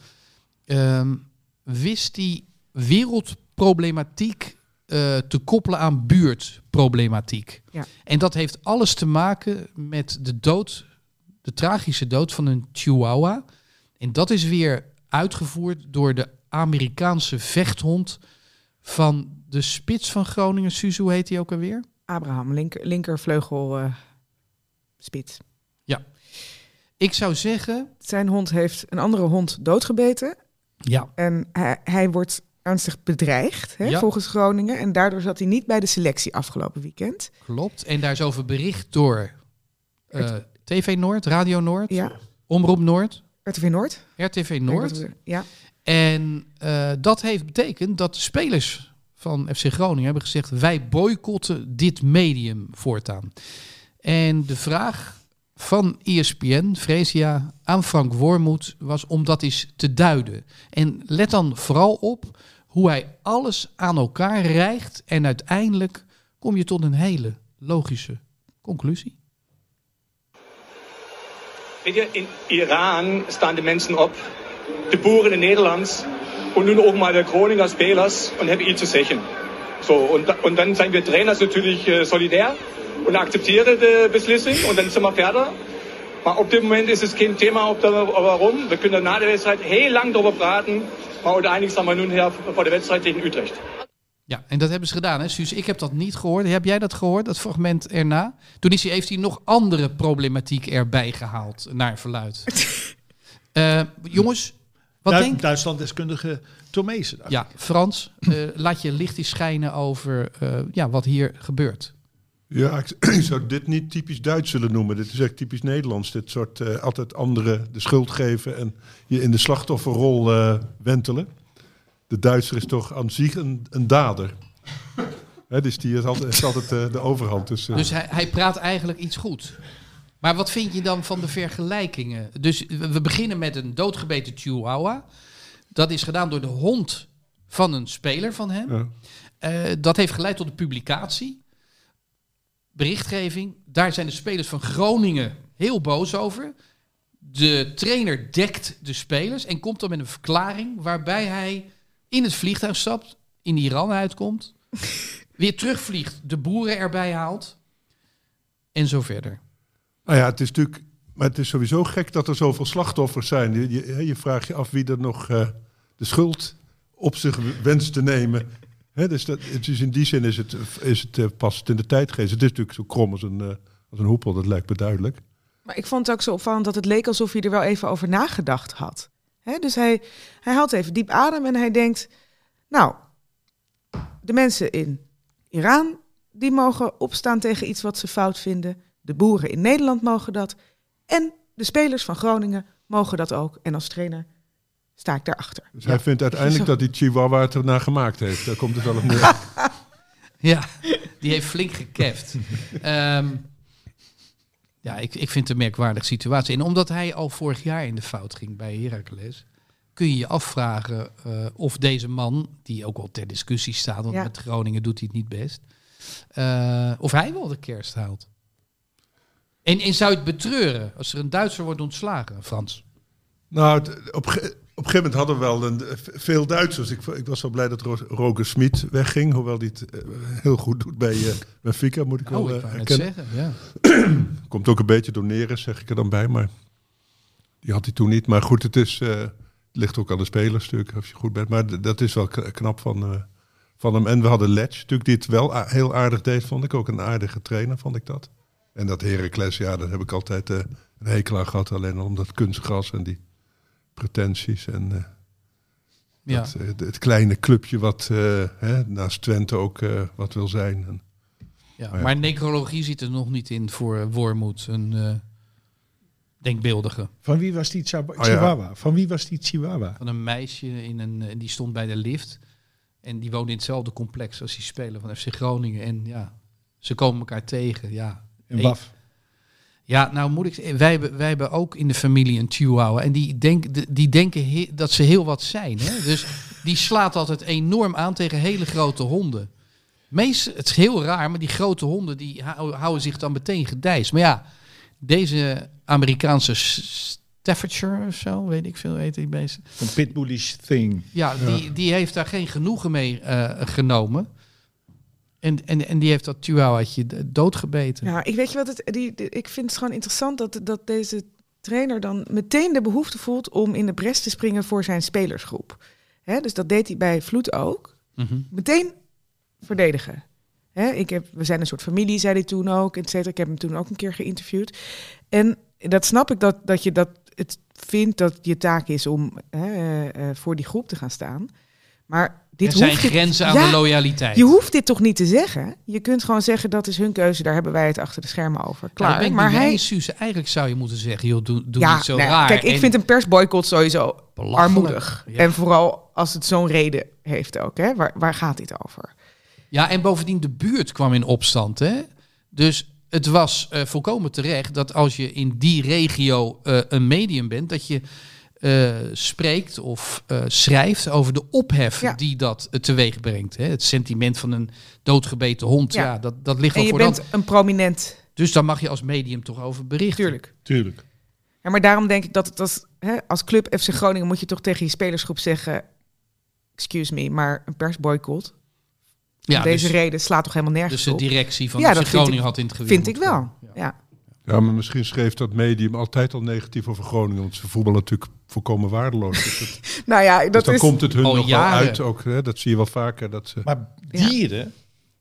wist die wereldproblematiek te koppelen aan buurtproblematiek. Ja. En dat heeft alles te maken met de tragische dood van een Chihuahua. En dat is weer uitgevoerd door de Amerikaanse vechthond van de spits van Groningen. Suze, hoe heet hij ook alweer? Abraham, linkervleugel spits. Ja. Ik zou zeggen... Zijn hond heeft een andere hond doodgebeten. Ja. En hij wordt ernstig bedreigd, volgens Groningen. En daardoor zat hij niet bij de selectie afgelopen weekend. Klopt. En daar is over bericht door TV Noord, Radio Noord, Omroep Noord. RTV Noord. RTV Noord. Ja. En dat heeft betekend dat de spelers van FC Groningen hebben gezegd... wij boycotten dit medium voortaan. En de vraag van ESPN, Fresia, aan Frank Wormoed was om dat eens te duiden. En let dan vooral op hoe hij alles aan elkaar rijgt en uiteindelijk kom je tot een hele logische conclusie. Weet je, in Iran staan de mensen op, de boeren in Nederland und nun auch mal de Groninger Spelers und hebben iets te zeggen. So, und dann zijn wir Trainers natürlich solidair und akzeptieren de beslissing und dann sind wir verder. Maar op dit moment is het geen Thema waarom. We kunnen na de wedstrijd heel lang darüber praten, maar uiteindelijk staan we nu hier voor de wedstrijd tegen Utrecht. Ja, en dat hebben ze gedaan, hè, Suus? Ik heb dat niet gehoord. Heb jij dat gehoord, dat fragment erna? Toen heeft hij nog andere problematiek erbij gehaald, naar verluid. Jongens, wat denk je? Duitsland-deskundige Tomezen. Ja, Frans, laat je licht eens schijnen over wat hier gebeurt. Ja, ik zou dit niet typisch Duits willen noemen. Dit is echt typisch Nederlands. Dit soort altijd anderen de schuld geven en je in de slachtofferrol wentelen. De Duitser is toch aan zich een dader. Dus die is altijd de overhand. Dus hij praat eigenlijk iets goed. Maar wat vind je dan van de vergelijkingen? Dus we beginnen met een doodgebeten Chihuahua. Dat is gedaan door de hond van een speler van hem. Ja. Dat heeft geleid tot de publicatie. Berichtgeving. Daar zijn de spelers van Groningen heel boos over. De trainer dekt de spelers en komt dan met een verklaring waarbij hij in het vliegtuig stapt, in Iran uitkomt, weer terugvliegt, de boeren erbij haalt en zo verder. Nou ja, het is natuurlijk, maar het is sowieso gek dat er zoveel slachtoffers zijn. Je vraagt je af wie er nog de schuld op zich wenst te nemen. Dus in die zin is het pas in de tijdgeest. Het is natuurlijk zo krom als een hoepel, dat lijkt me duidelijk. Maar ik vond het ook zo opvallend dat het leek alsof hij er wel even over nagedacht had. Dus hij haalt even diep adem en hij denkt, nou, de mensen in Iran, die mogen opstaan tegen iets wat ze fout vinden. De boeren in Nederland mogen dat. En de spelers van Groningen mogen dat ook. En als trainer sta ik daarachter. Dus hij vindt uiteindelijk dat die Chihuahua het ernaar gemaakt heeft. Daar komt het wel op neer. Ja, die heeft flink gekeft. Ik vind het een merkwaardige situatie. En omdat hij al vorig jaar in de fout ging bij Heracles, kun je je afvragen of deze man, die ook wel ter discussie staat, want met Groningen doet hij het niet best, of hij wel de kerst haalt. En zou je het betreuren als er een Duitser wordt ontslagen, Frans? Nou, op een gegeven moment hadden we wel veel Duitsers. Ik was wel blij dat Roger Smit wegging, hoewel hij het heel goed doet bij Benfica, moet ik wel erkennen. Zeggen, ja. Komt ook een beetje door Neres, zeg ik er dan bij, maar die had hij toen niet. Maar goed, het ligt ook aan de spelers natuurlijk, als je goed bent. Maar dat is wel knap van hem. En we hadden Letch natuurlijk, die het wel heel aardig deed, vond ik. Ook een aardige trainer, vond ik dat. En dat Heracles, ja, daar heb ik altijd een hekel aan gehad. Alleen al om dat kunstgras en die pretenties en het kleine clubje wat naast Twente ook wat wil zijn. En, maar necrologie zit er nog niet in voor Wormoed, een denkbeeldige. Van wie was die Chihuahua? Van wie was die Chihuahua? Van een meisje die stond bij de lift en die woonde in hetzelfde complex als die speler van FC Groningen. En ja, ze komen elkaar tegen. Ja. En waf. Ja, nou moet ik... Wij hebben ook in de familie een chihuahua. En die denken dat ze heel wat zijn. Hè? Dus die slaat altijd enorm aan tegen hele grote honden. Het is heel raar, maar die grote honden die houden zich dan meteen gedijs. Maar ja, deze Amerikaanse Staffordshire of zo, weet ik veel, heet die beest. Een pitbullish thing. Ja, die heeft daar geen genoegen mee genomen. En die heeft dat chihuahuatje doodgebeten. Ja, ik weet je wat ik vind het gewoon interessant dat deze trainer dan meteen de behoefte voelt om in de bres te springen voor zijn spelersgroep. Hè, dus dat deed hij bij Vloed ook. Mm-hmm. Meteen verdedigen. Hè, we zijn een soort familie, zei hij toen ook, et cetera. Ik heb hem toen ook een keer geïnterviewd. En dat snap ik dat je het vindt dat je taak is om voor die groep te gaan staan. Maar er zijn grenzen aan de loyaliteit. Je hoeft dit toch niet te zeggen? Je kunt gewoon zeggen, dat is hun keuze, daar hebben wij het achter de schermen over. Klaar. Nou, maar Suze, eigenlijk zou je moeten zeggen, joh, doe niet zo raar. Kijk, ik vind een persboycott sowieso armoedig. Ja. En vooral als het zo'n reden heeft ook. Hè? Waar gaat dit over? Ja, en bovendien de buurt kwam in opstand. Hè? Dus het was volkomen terecht dat als je in die regio een medium bent, dat je spreekt of schrijft over de ophef die dat teweeg brengt. Hè? Het sentiment van een doodgebeten hond, dat ligt wel voor de hand. En je bent een prominent. Dus daar mag je als medium toch over berichten. Tuurlijk. Ja, maar daarom denk ik dat als club FC Groningen moet je toch tegen je spelersgroep zeggen, excuse me, maar een persboycott. Ja, deze reden slaat toch helemaal nergens op. Dus de directie van FC Groningen had in het gewin. Vind ik wel, ja. Ja, maar misschien schreef dat medium altijd al negatief over Groningen. Want ze voetballen natuurlijk volkomen waardeloos. Dus nou ja, dus dan komt het hun nog wel uit. Ook, hè? Dat zie je wel vaker. Maar dieren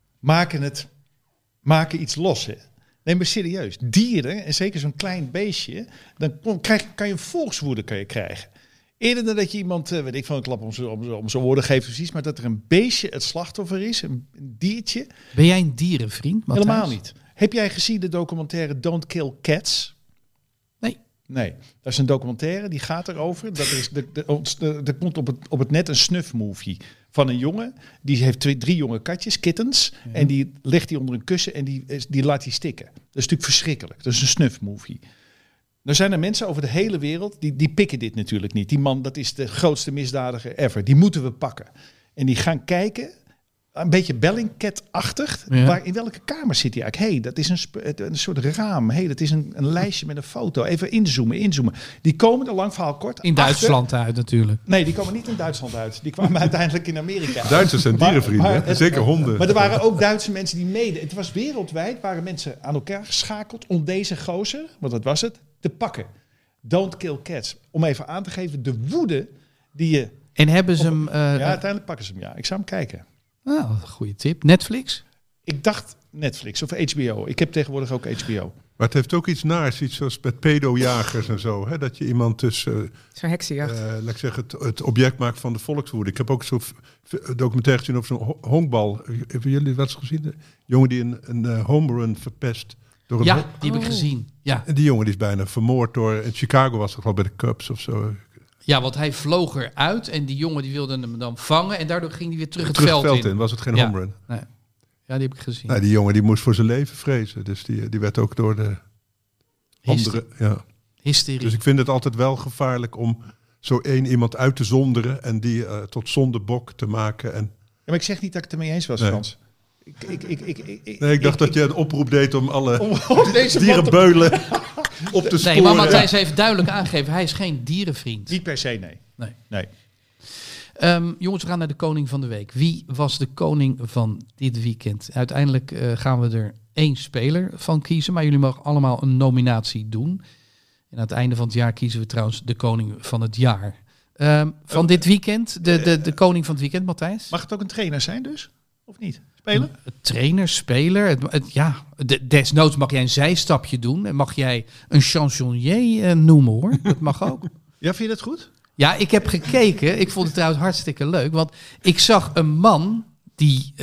maken iets los. Hè? Nee, maar serieus. Dieren, en zeker zo'n klein beestje, dan kan je een volkswoede krijgen. Eerder dan dat je iemand, weet ik van een klap om zijn woorden geeft precies, maar dat er een beestje het slachtoffer is, een diertje. Ben jij een dierenvriend, Matthijs? Helemaal niet. Heb jij gezien de documentaire Don't Kill Cats? Nee. Dat is een documentaire, die gaat erover. Er komt op het net een snufmovie van een jongen. Die heeft 3 jonge katjes, kittens. Ja. En die legt die onder een kussen en die laat die stikken. Dat is natuurlijk verschrikkelijk. Dat is een snufmovie. Er zijn er mensen over de hele wereld, die pikken dit natuurlijk niet. Die man, dat is de grootste misdadiger ever. Die moeten we pakken. En die gaan kijken, een beetje Bellingcat-achtig. Ja. In welke kamer zit hij eigenlijk? Dat is een soort raam. Dat is een lijstje met een foto. Even inzoomen. Die komen er, lang verhaal kort, in Duitsland uit natuurlijk. Nee, die komen niet in Duitsland uit. Die kwamen uiteindelijk in Amerika. Duitsers zijn dierenvrienden, zeker honden. Maar er waren ook Duitse mensen die meeden. Het was wereldwijd, waren mensen aan elkaar geschakeld om deze gozer, want dat was het, te pakken. Don't kill cats. Om even aan te geven de woede die je... En hebben ze hem... uiteindelijk pakken ze hem, ja. Ik zou hem kijken. Oh, goede tip. Netflix? Ik dacht Netflix of HBO. Ik heb tegenwoordig ook HBO. Maar het heeft ook iets naars, iets zoals met pedojagers en zo. Hè? Dat je iemand dus... zo'n heksenjacht. Laat ik zeggen, het object maakt van de volkswoede. Ik heb ook zo'n documentaire gezien over zo'n honkbal. Hebben jullie dat eens gezien? De jongen die een home run verpest. Door die heb ik gezien. Ja. En die jongen die is bijna vermoord door... In Chicago was het al bij de Cubs of zo. Ja, want hij vloog eruit en die jongen die wilde hem dan vangen. En daardoor ging hij weer terug het veld in. Was het geen home run? Nee. Ja, die heb ik gezien. Nou, die jongen die moest voor zijn leven vrezen. Dus die werd ook door de andere... Ja. Hysterie. Dus ik vind het altijd wel gevaarlijk om zo iemand uit te zonderen... en die tot zondebok te maken. En... Ja, maar ik zeg niet dat ik het ermee eens was, Frans. Ik dacht dat je een oproep deed om alle dierenbeulen op te sporen. Nee, maar Matthijs heeft duidelijk aangegeven, hij is geen dierenvriend. Niet per se, nee. Jongens, we gaan naar de koning van de week. Wie was de koning van dit weekend? Uiteindelijk gaan we er 1 speler van kiezen, maar jullie mogen allemaal een nominatie doen. En aan het einde van het jaar kiezen we trouwens de koning van het jaar. Van dit weekend, de koning van het weekend, Matthijs? Mag het ook een trainer zijn dus? Of niet? Speler? Trainer, speler. Desnoods mag jij een zijstapje doen. En mag jij een chansonnier noemen, hoor. Dat mag ook. Ja, vind je dat goed? Ja, ik heb gekeken. Ik vond het trouwens hartstikke leuk. Want ik zag een man die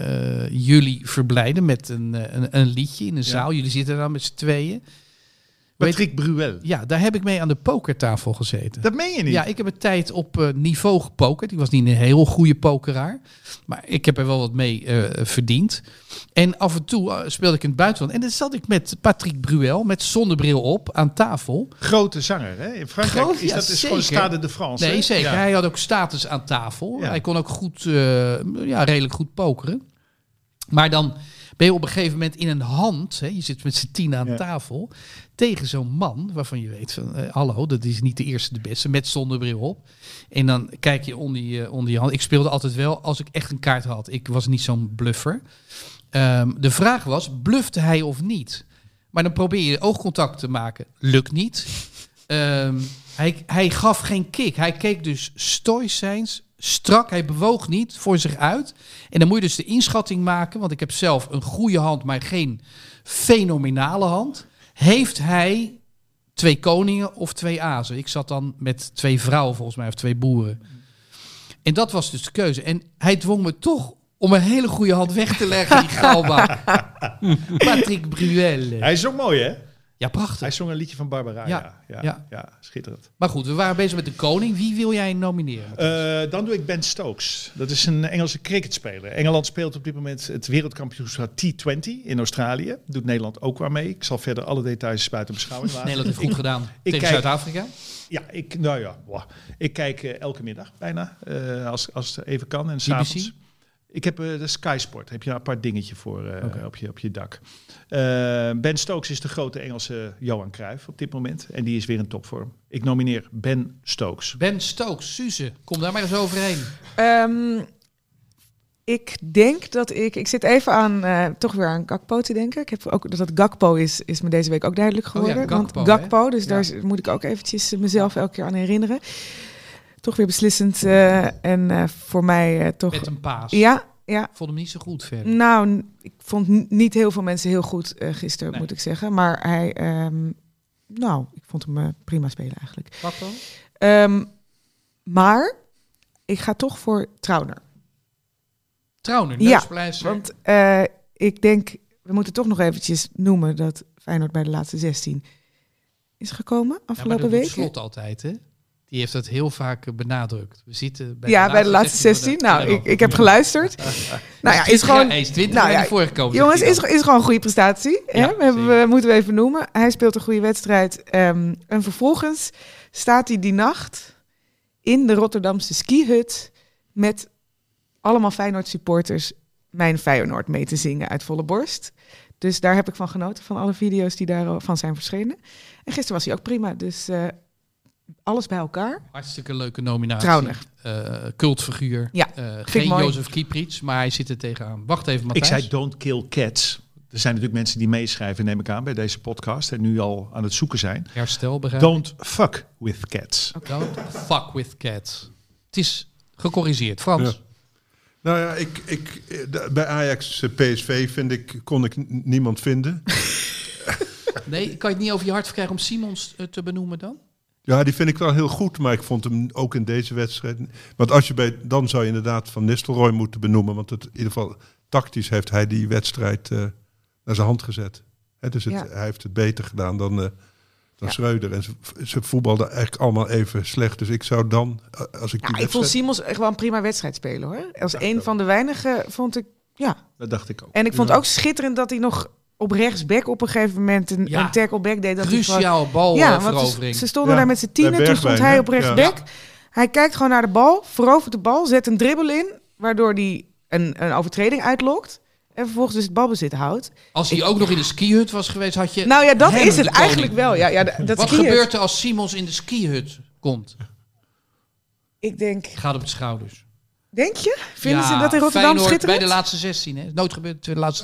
jullie verblijden met een liedje in een zaal. Jullie zitten dan met z'n tweeën. Patrick Bruel. Ja, daar heb ik mee aan de pokertafel gezeten. Dat meen je niet? Ja, ik heb een tijd op niveau gepokerd. Ik was niet een heel goede pokeraar. Maar ik heb er wel wat mee verdiend. En af en toe speelde ik in het buitenland. En dan zat ik met Patrick Bruel, met zonnebril op, aan tafel. Grote zanger, hè? In Frankrijk is gewoon Stade de France. Nee, hè? zeker. Ja. Hij had ook status aan tafel. Ja. Hij kon ook goed, redelijk goed pokeren. Maar dan ben je op een gegeven moment in een hand, hè, je zit met z'n 10 aan tafel, tegen zo'n man waarvan je weet van, hallo, dat is niet de eerste de beste, met zonnebril op. En dan kijk je onder je hand. Ik speelde altijd wel als ik echt een kaart had. Ik was niet zo'n bluffer. De vraag was, blufte hij of niet? Maar dan probeer je oogcontact te maken. Lukt niet. Hij gaf geen kick. Hij keek dus stoïcijns, strak. Hij bewoog niet voor zich uit. En dan moet je dus de inschatting maken. Want ik heb zelf een goede hand, maar geen fenomenale hand. Heeft hij 2 koningen of 2 azen? Ik zat dan met 2 vrouwen volgens mij, of 2 boeren. En dat was dus de keuze. En hij dwong me toch om een hele goede hand weg te leggen, die galbak. Patrick Bruel. Hij is ook mooi, hè? Ja, prachtig. Hij zong een liedje van Barbara. Ja, schitterend. Maar goed, we waren bezig met de koning. Wie wil jij nomineren? Dan doe ik Ben Stokes. Dat is een Engelse cricketspeler. Engeland speelt op dit moment het wereldkampioenschap T20 in Australië. Doet Nederland ook waar mee. Ik zal verder alle details buiten beschouwing laten. Nederland heeft goed gedaan tegen kijk, Zuid-Afrika. Ja, ik kijk elke middag bijna, als het even kan. En 's avonds. Ik heb de Sky Sport. Heb je een apart dingetje voor op je dak. Ben Stokes is de grote Engelse Johan Cruijff op dit moment. En die is weer in topvorm. Ik nomineer Ben Stokes. Ben Stokes, Suze, kom daar maar eens overheen. Ik denk dat ik zit even aan, toch weer aan Gakpo te denken. Ik heb ook dat Gakpo is me deze week ook duidelijk geworden. Oh ja, Gakpo, want Gakpo, dus ja. daar moet ik ook eventjes mezelf elke keer aan herinneren. Toch weer beslissend en voor mij toch... Met een paas. Ja. Ik vond hem niet zo goed verder. Nou, ik vond niet heel veel mensen heel goed gisteren, moet ik zeggen. Maar hij, ik vond hem prima spelen eigenlijk. Wat dan? Maar ik ga toch voor Trauner. Trauner, neuspleister. Want ik denk, we moeten toch nog eventjes noemen dat Feyenoord bij de laatste 16 is gekomen afgelopen week. Slot altijd, hè? Die heeft dat heel vaak benadrukt. We zitten bij de laatste 16. Nou, ik heb geluisterd. Nou ja, is gewoon. Hij is 20 jaar voorgekomen. Jongens, is gewoon een goede prestatie. Ja, we moeten we even noemen. Hij speelt een goede wedstrijd. En vervolgens staat hij die nacht in de Rotterdamse skihut met allemaal Feyenoord supporters Mijn Feyenoord mee te zingen uit volle borst. Dus daar heb ik van genoten, van alle video's die daarvan zijn verschenen. En gisteren was hij ook prima, dus alles bij elkaar. Hartstikke leuke nominatie. Trauner. Cultfiguur. Ja, geen mooi. Jozef Kieprits, maar hij zit er tegenaan. Wacht even, Matthijs. Ik zei don't kill cats. Er zijn natuurlijk mensen die meeschrijven, neem ik aan, bij deze podcast. En nu al aan het zoeken zijn. Herstel, begrijp Don't fuck with cats. Don't fuck with cats. Het is gecorrigeerd. Frans? Ja. Nou ja, bij Ajax PSV kon ik niemand vinden. Nee, kan je het niet over je hart verkrijgen om Simons te benoemen dan? Ja, die vind ik wel heel goed, maar ik vond hem ook in deze wedstrijd. Want dan zou je inderdaad Van Nistelrooy moeten benoemen, want in ieder geval tactisch heeft hij die wedstrijd naar zijn hand gezet. Dus hij heeft het beter gedaan dan Schreuder. En ze voetbalden eigenlijk allemaal even slecht. Dus ik zou dan, als ik ik vond Simons echt wel een prima wedstrijd spelen, hoor. Als een van de weinigen vond ik, Dat dacht ik ook. En ik vond ook schitterend dat hij nog op rechtsback op een gegeven moment een tackleback deed. Cruciaal balverovering. Ze stonden daar met z'n tienen, toen stond hij op rechtsback. Ja. Hij kijkt gewoon naar de bal, verovert de bal, zet een dribbel in, waardoor hij een overtreding uitlokt. En vervolgens dus het balbezit houdt. Als hij ook nog in de skihut was geweest, had je... Nou ja, dat is het eigenlijk wel. Wat gebeurt er als Simons in de skihut komt? Ik denk... Gaat op de schouders. Denk je? Vinden ze dat in Rotterdam Feyenoord schitterend? Bij de laatste 16, hè? Nooit gebeurd de laatste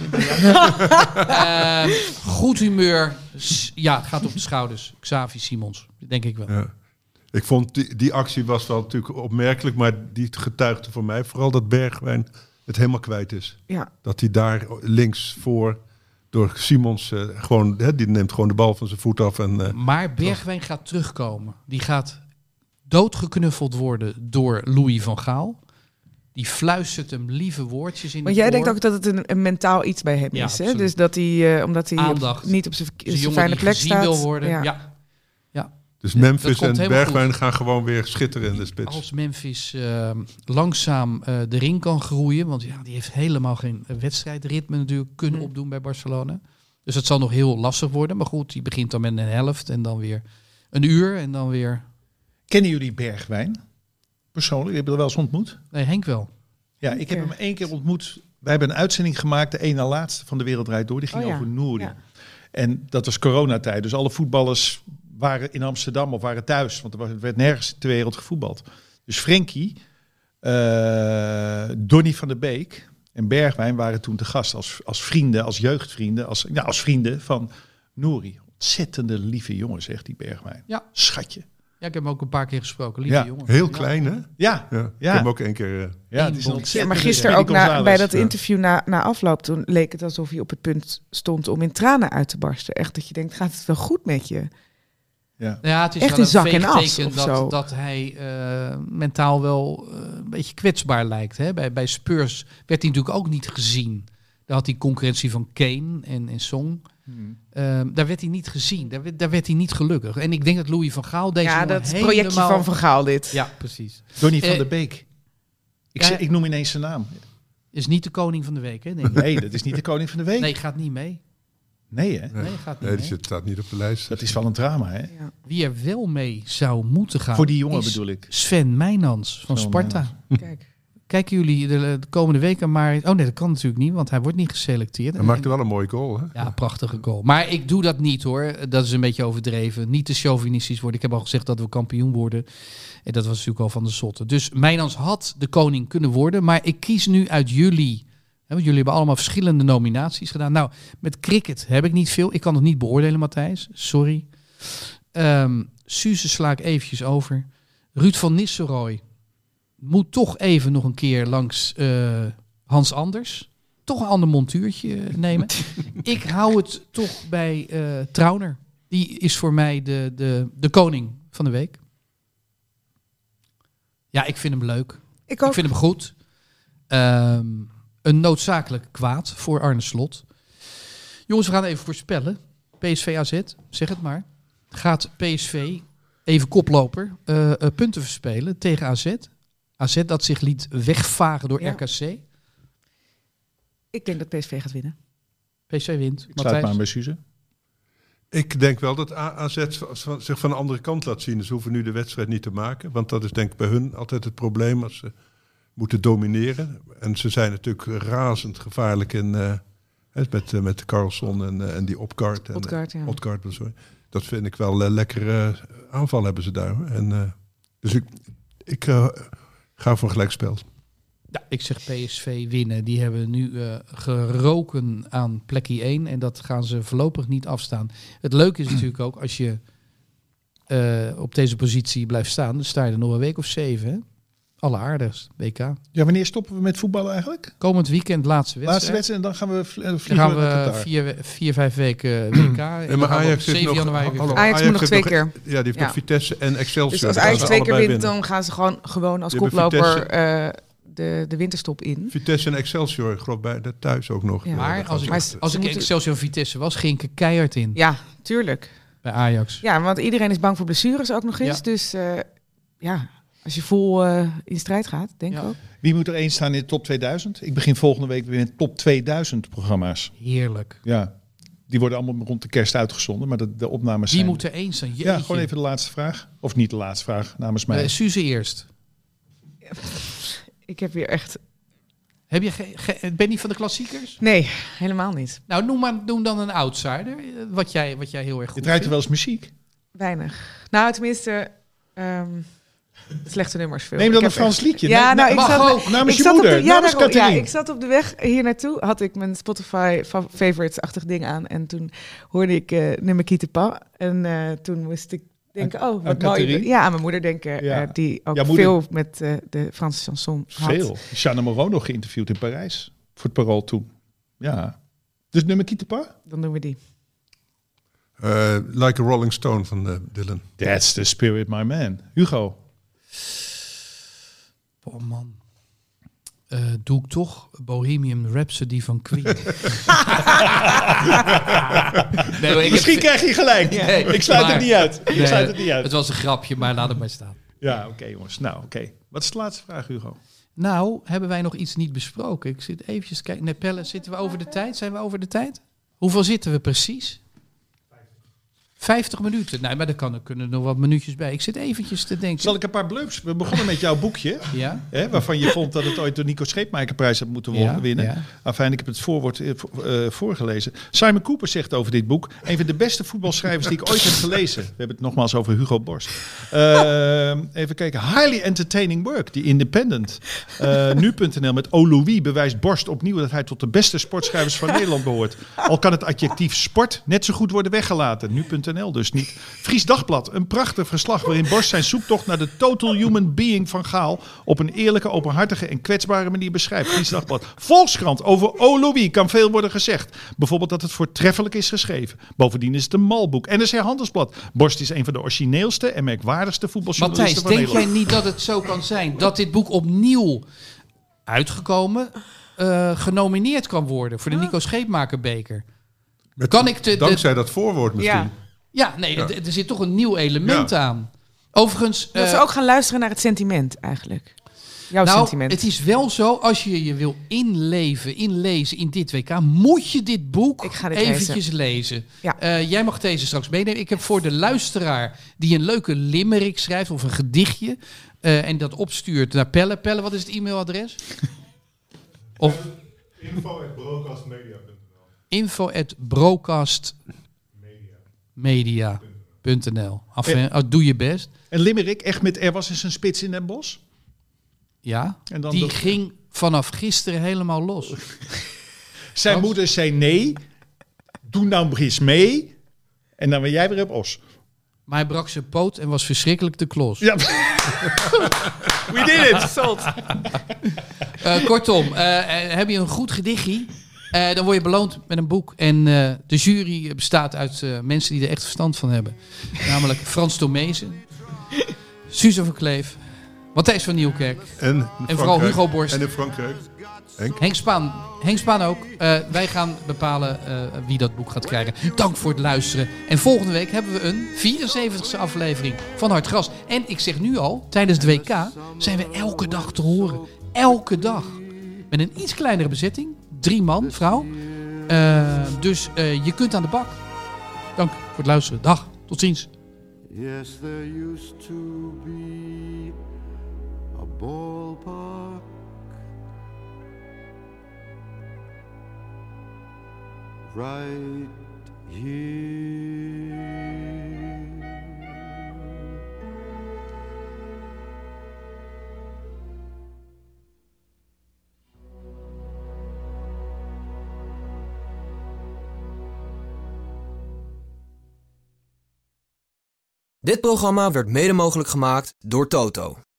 20 goed humeur. Ja, het gaat op de schouders. Xavi Simons, denk ik wel. Ja. Ik vond die actie was wel natuurlijk opmerkelijk, maar die getuigde voor mij vooral dat Bergwijn het helemaal kwijt is. Ja. Dat hij daar links voor door Simons die neemt gewoon de bal van zijn voet af. Maar Bergwijn gaat terugkomen. Die gaat doodgeknuffeld worden door Louis van Gaal. Die fluistert hem lieve woordjes in Want het jij oor. denkt ook dat het een mentaal iets bij hem Ja, is. Hè? absoluut. Dus dat hij, omdat hij Aandacht. niet op zijn Een jongen fijne die plek gezien staat. wil worden. Ja. Ja. Dus dat Memphis komt en helemaal Bergwijn goed. gaan gewoon weer schitteren in de spits. Als Memphis langzaam de ring kan groeien, want ja, die heeft helemaal geen wedstrijdritme natuurlijk kunnen opdoen bij Barcelona. Dus het zal nog heel lastig worden. Maar goed, die begint dan met een helft en dan weer een uur en dan weer... Kennen jullie Bergwijn? Persoonlijk, heb je er wel eens ontmoet? Nee, Henk wel. Ja, ik heb hem 1 keer ontmoet. Wij hebben een uitzending gemaakt, de ene na laatste van De Wereld Draait Door. Die ging over Nouri. Ja. En dat was coronatijd. Dus alle voetballers waren in Amsterdam of waren thuis. Want er werd nergens ter wereld gevoetbald. Dus Frenkie, Donny van der Beek en Bergwijn waren toen te gast. Als vrienden, als jeugdvrienden. Als vrienden van Nouri. Ontzettende lieve jongen, zegt die Bergwijn. Ja. Schatje. Ja, ik heb hem ook een paar keer gesproken. Lieve Ja, jongen. Heel klein, hè? Ja, Ja, ja. ik heb hem ook 1 keer... Ja, het is een Ja, ontzettende... Maar gisteren ook Speedy González. bij dat ja. interview na afloop, toen leek het alsof hij op het punt stond om in tranen uit te barsten. Echt dat je denkt, gaat het wel goed met je? Ja. Ja, het is Echt wel een zak en as veegteken of zo. dat hij mentaal wel een beetje kwetsbaar lijkt. Hè? Bij Spurs werd hij natuurlijk ook niet gezien. Daar had hij concurrentie van Kane en Song. Daar werd hij niet gezien. Daar werd hij niet gelukkig. En ik denk dat Louis van Gaal deze Ja, jongen dat projectje van Van Gaal dit. Ja, precies. Donny van der Beek. Ja. Ik noem ineens zijn naam. Is niet de koning van de week, hè? Denk ik. Nee, dat is niet de koning van de week. Nee, gaat niet mee. Nee, hè? Nee, gaat niet Nee, die mee. staat niet op de lijst. Dat is wel een drama, hè? Ja. Wie er wel mee zou moeten gaan... Voor die jongen is bedoel ik. Sven Mijnans van Sven Sparta. Kijk. Kijken jullie de komende weken maar... Oh nee, dat kan natuurlijk niet, want hij wordt niet geselecteerd. Hij maakte wel een mooie goal, hè? Ja, prachtige goal. Maar ik doe dat niet hoor. Dat is een beetje overdreven. Niet te chauvinistisch worden. Ik heb al gezegd dat we kampioen worden. En dat was natuurlijk al van de zotte. Dus Mijnans had de koning kunnen worden. Maar ik kies nu uit jullie. Hè, want jullie hebben allemaal verschillende nominaties gedaan. Nou, met cricket heb ik niet veel. Ik kan het niet beoordelen, Matthijs. Sorry. Suze sla ik eventjes over. Ruud van Nistelrooy moet toch even nog een keer langs Hans Anders. Toch een ander montuurtje nemen. Ik hou het toch bij Trauner. Die is voor mij de koning van de week. Ja, ik vind hem leuk. Ik ook. Ik vind hem goed. Een noodzakelijk kwaad voor Arne Slot. Jongens, we gaan even voorspellen. PSV AZ, zeg het maar. Gaat PSV, even koploper, punten verspelen tegen AZ? AZ dat zich liet wegvagen door Ja. RKC. Ik denk dat PSV gaat winnen. PSV wint. Ik sluit me aan Matthijs? bij Suze. Ik denk wel dat AZ zich van de andere kant laat zien. Dus ze hoeven nu de wedstrijd niet te maken. Want dat is denk ik bij hun altijd het probleem als ze moeten domineren. En ze zijn natuurlijk razend gevaarlijk met Carlson en die Opgaard. Odgaard, ja. Odgaard, sorry. Dat vind ik wel lekkere aanval hebben ze daar. Hoor. En, dus ik ga voor gelijkspel. Ja, ik zeg PSV winnen. Die hebben nu geroken aan plekje 1. En dat gaan ze voorlopig niet afstaan. Het leuke is natuurlijk ook, als je op deze positie blijft staan, dan sta je er nog een week of 7. Hè? Alleraardigst, WK. Ja, wanneer stoppen we met voetballen eigenlijk? Komend weekend, laatste wedstrijd. Laatste wedstrijd en dan gaan we vliegen Dan gaan naar we Qatar. 4-5 weken WK. En maar dan gaan we op Ajax heeft 7 nog... januari weer hallo, verder. Ajax moet nog heeft 2 keer. Ja, die heeft Ja. nog Vitesse en Excelsior. Dus als Dat Ajax gaan ze 2 keer allebei wint, winnen. dan gaan ze gewoon als Die hebben koploper de winterstop in. Vitesse en Excelsior, ik geloof bij de thuis ook nog. Ja. Maar als Maar ik ze moeten- Excelsior Vitesse was, ging ik er keihard in Ja, tuurlijk. bij Ajax. Ja, want iedereen is bang voor blessures ook nog eens. Ja. Dus als je vol in strijd gaat, denk ik Ja. ook. Wie moet er één staan in de top 2000? Ik begin volgende week weer met top 2000 programma's. Heerlijk. Ja, die worden allemaal rond de kerst uitgezonden, maar de opnames Wie zijn... moet er eens zijn? Ja, gewoon even de laatste vraag. Of niet de laatste vraag, namens mij. Suze eerst. Ik heb weer echt... Heb je ben je niet van de klassiekers? Nee, helemaal niet. Nou, noem dan een outsider. Wat jij heel erg goed Je draait er vindt. wel eens muziek. Weinig. Nou, tenminste... slechte nummers veel. Neem dan Ik een heb Frans echt- liedje. Ja, Nee, nou, ik mag zat, ook. Namens ik je zat op moeder, de, ja, namens daarom, ja, Catherine. ik zat op de weg hier naartoe, had ik mijn Spotify favorites-achtig ding aan. En toen hoorde ik Ne me quitte pas. En toen moest ik denken, oh, wat mooi. Catherine? Ja, aan mijn moeder denken, Ja. die ook Jouw moeder- veel met de Franse chanson had. Veel. Jeanne Moreau nog geïnterviewd in Parijs. Voor het Parool toen. Ja. Dus nummer quitte pas? Dan doen we die. Like a Rolling Stone van Dylan. That's the spirit, my man. Hugo. Oh man. doe ik toch Bohemian Rhapsody van Queen. Misschien krijg je gelijk. Nee, ik sluit het niet uit. Nee, het was een grapje, maar laat het maar staan. Ja, oké, jongens. Nou, oké. Wat is de laatste vraag, Hugo? Nou, hebben wij nog iets niet besproken? Ik zit eventjes kijken. Nee, Pelle, zitten we over de tijd? Zijn we over de tijd? Hoeveel zitten we precies? 50 minuten. Nee, maar daar kunnen er nog wat minuutjes bij. Ik zit eventjes te denken. Zal ik een paar blurps? We begonnen met jouw boekje. Ja? Waarvan je vond dat het ooit de Nico Scheepmakerprijs had moeten winnen. Ja. Enfin, ik heb het voorwoord voorgelezen. Simon Cooper zegt over dit boek: een van de beste voetbalschrijvers die ik ooit heb gelezen. We hebben het nogmaals over Hugo Borst. Even kijken. Highly entertaining work. The Independent. Nu.nl met Louis bewijst Borst opnieuw dat hij tot de beste sportschrijvers van Nederland behoort. Al kan het adjectief sport net zo goed worden weggelaten. Nu.nl dus niet. Fries Dagblad, een prachtig verslag waarin Borst zijn zoektocht naar de total human being van Gaal op een eerlijke, openhartige en kwetsbare manier beschrijft. Fries Dagblad. Volkskrant, over Louis kan veel worden gezegd. Bijvoorbeeld dat het voortreffelijk is geschreven. Bovendien is het een malboek. NRC Handelsblad. Borst is een van de origineelste en merkwaardigste voetbaljournalisten van Nederland. Denk jij niet dat het zo kan zijn dat dit boek opnieuw uitgekomen genomineerd kan worden voor de Nico Scheepmakerbeker? Dankzij dat voorwoord misschien. Ja, er zit toch een nieuw element aan. Overigens... Dat we ook gaan luisteren naar het sentiment eigenlijk. Jouw sentiment. Het is wel zo, als je je wil inlezen in dit WK, moet je dit boek eventjes lezen. Ja. Jij mag deze straks meenemen. Ik heb voor de luisteraar die een leuke limerick schrijft of een gedichtje en dat opstuurt naar Pelle. Pelle, wat is het e-mailadres? info@brocastmedia.nl. Doe je best. En limerick, echt met er was eens een spits in Den Bosch? Ja, en dan die ging vanaf gisteren helemaal los. Zijn moeder zei nee, doe nou eens mee. En dan ben jij weer op os. Maar hij brak zijn poot en was verschrikkelijk te klos. Ja. We did it. Kortom, heb je een goed gedichtje, dan word je beloond met een boek. En de jury bestaat uit mensen die er echt verstand van hebben. Namelijk Frans Tomezen, Suze van Kleef, Matthijs van Nieuwkerk en vooral Hugo Borst. En in Frankrijk. Henk Spaan ook. Wij gaan bepalen wie dat boek gaat krijgen. Dank voor het luisteren. En volgende week hebben we een 74e aflevering van Hartgras. En ik zeg nu al, tijdens het WK zijn we elke dag te horen. Elke dag. Met een iets kleinere bezetting. 3 man, vrouw. Dus je kunt aan de bak. Dank voor het luisteren. Dag. Tot ziens. Yes, there used to be a ballpark right here. Dit programma werd mede mogelijk gemaakt door Toto.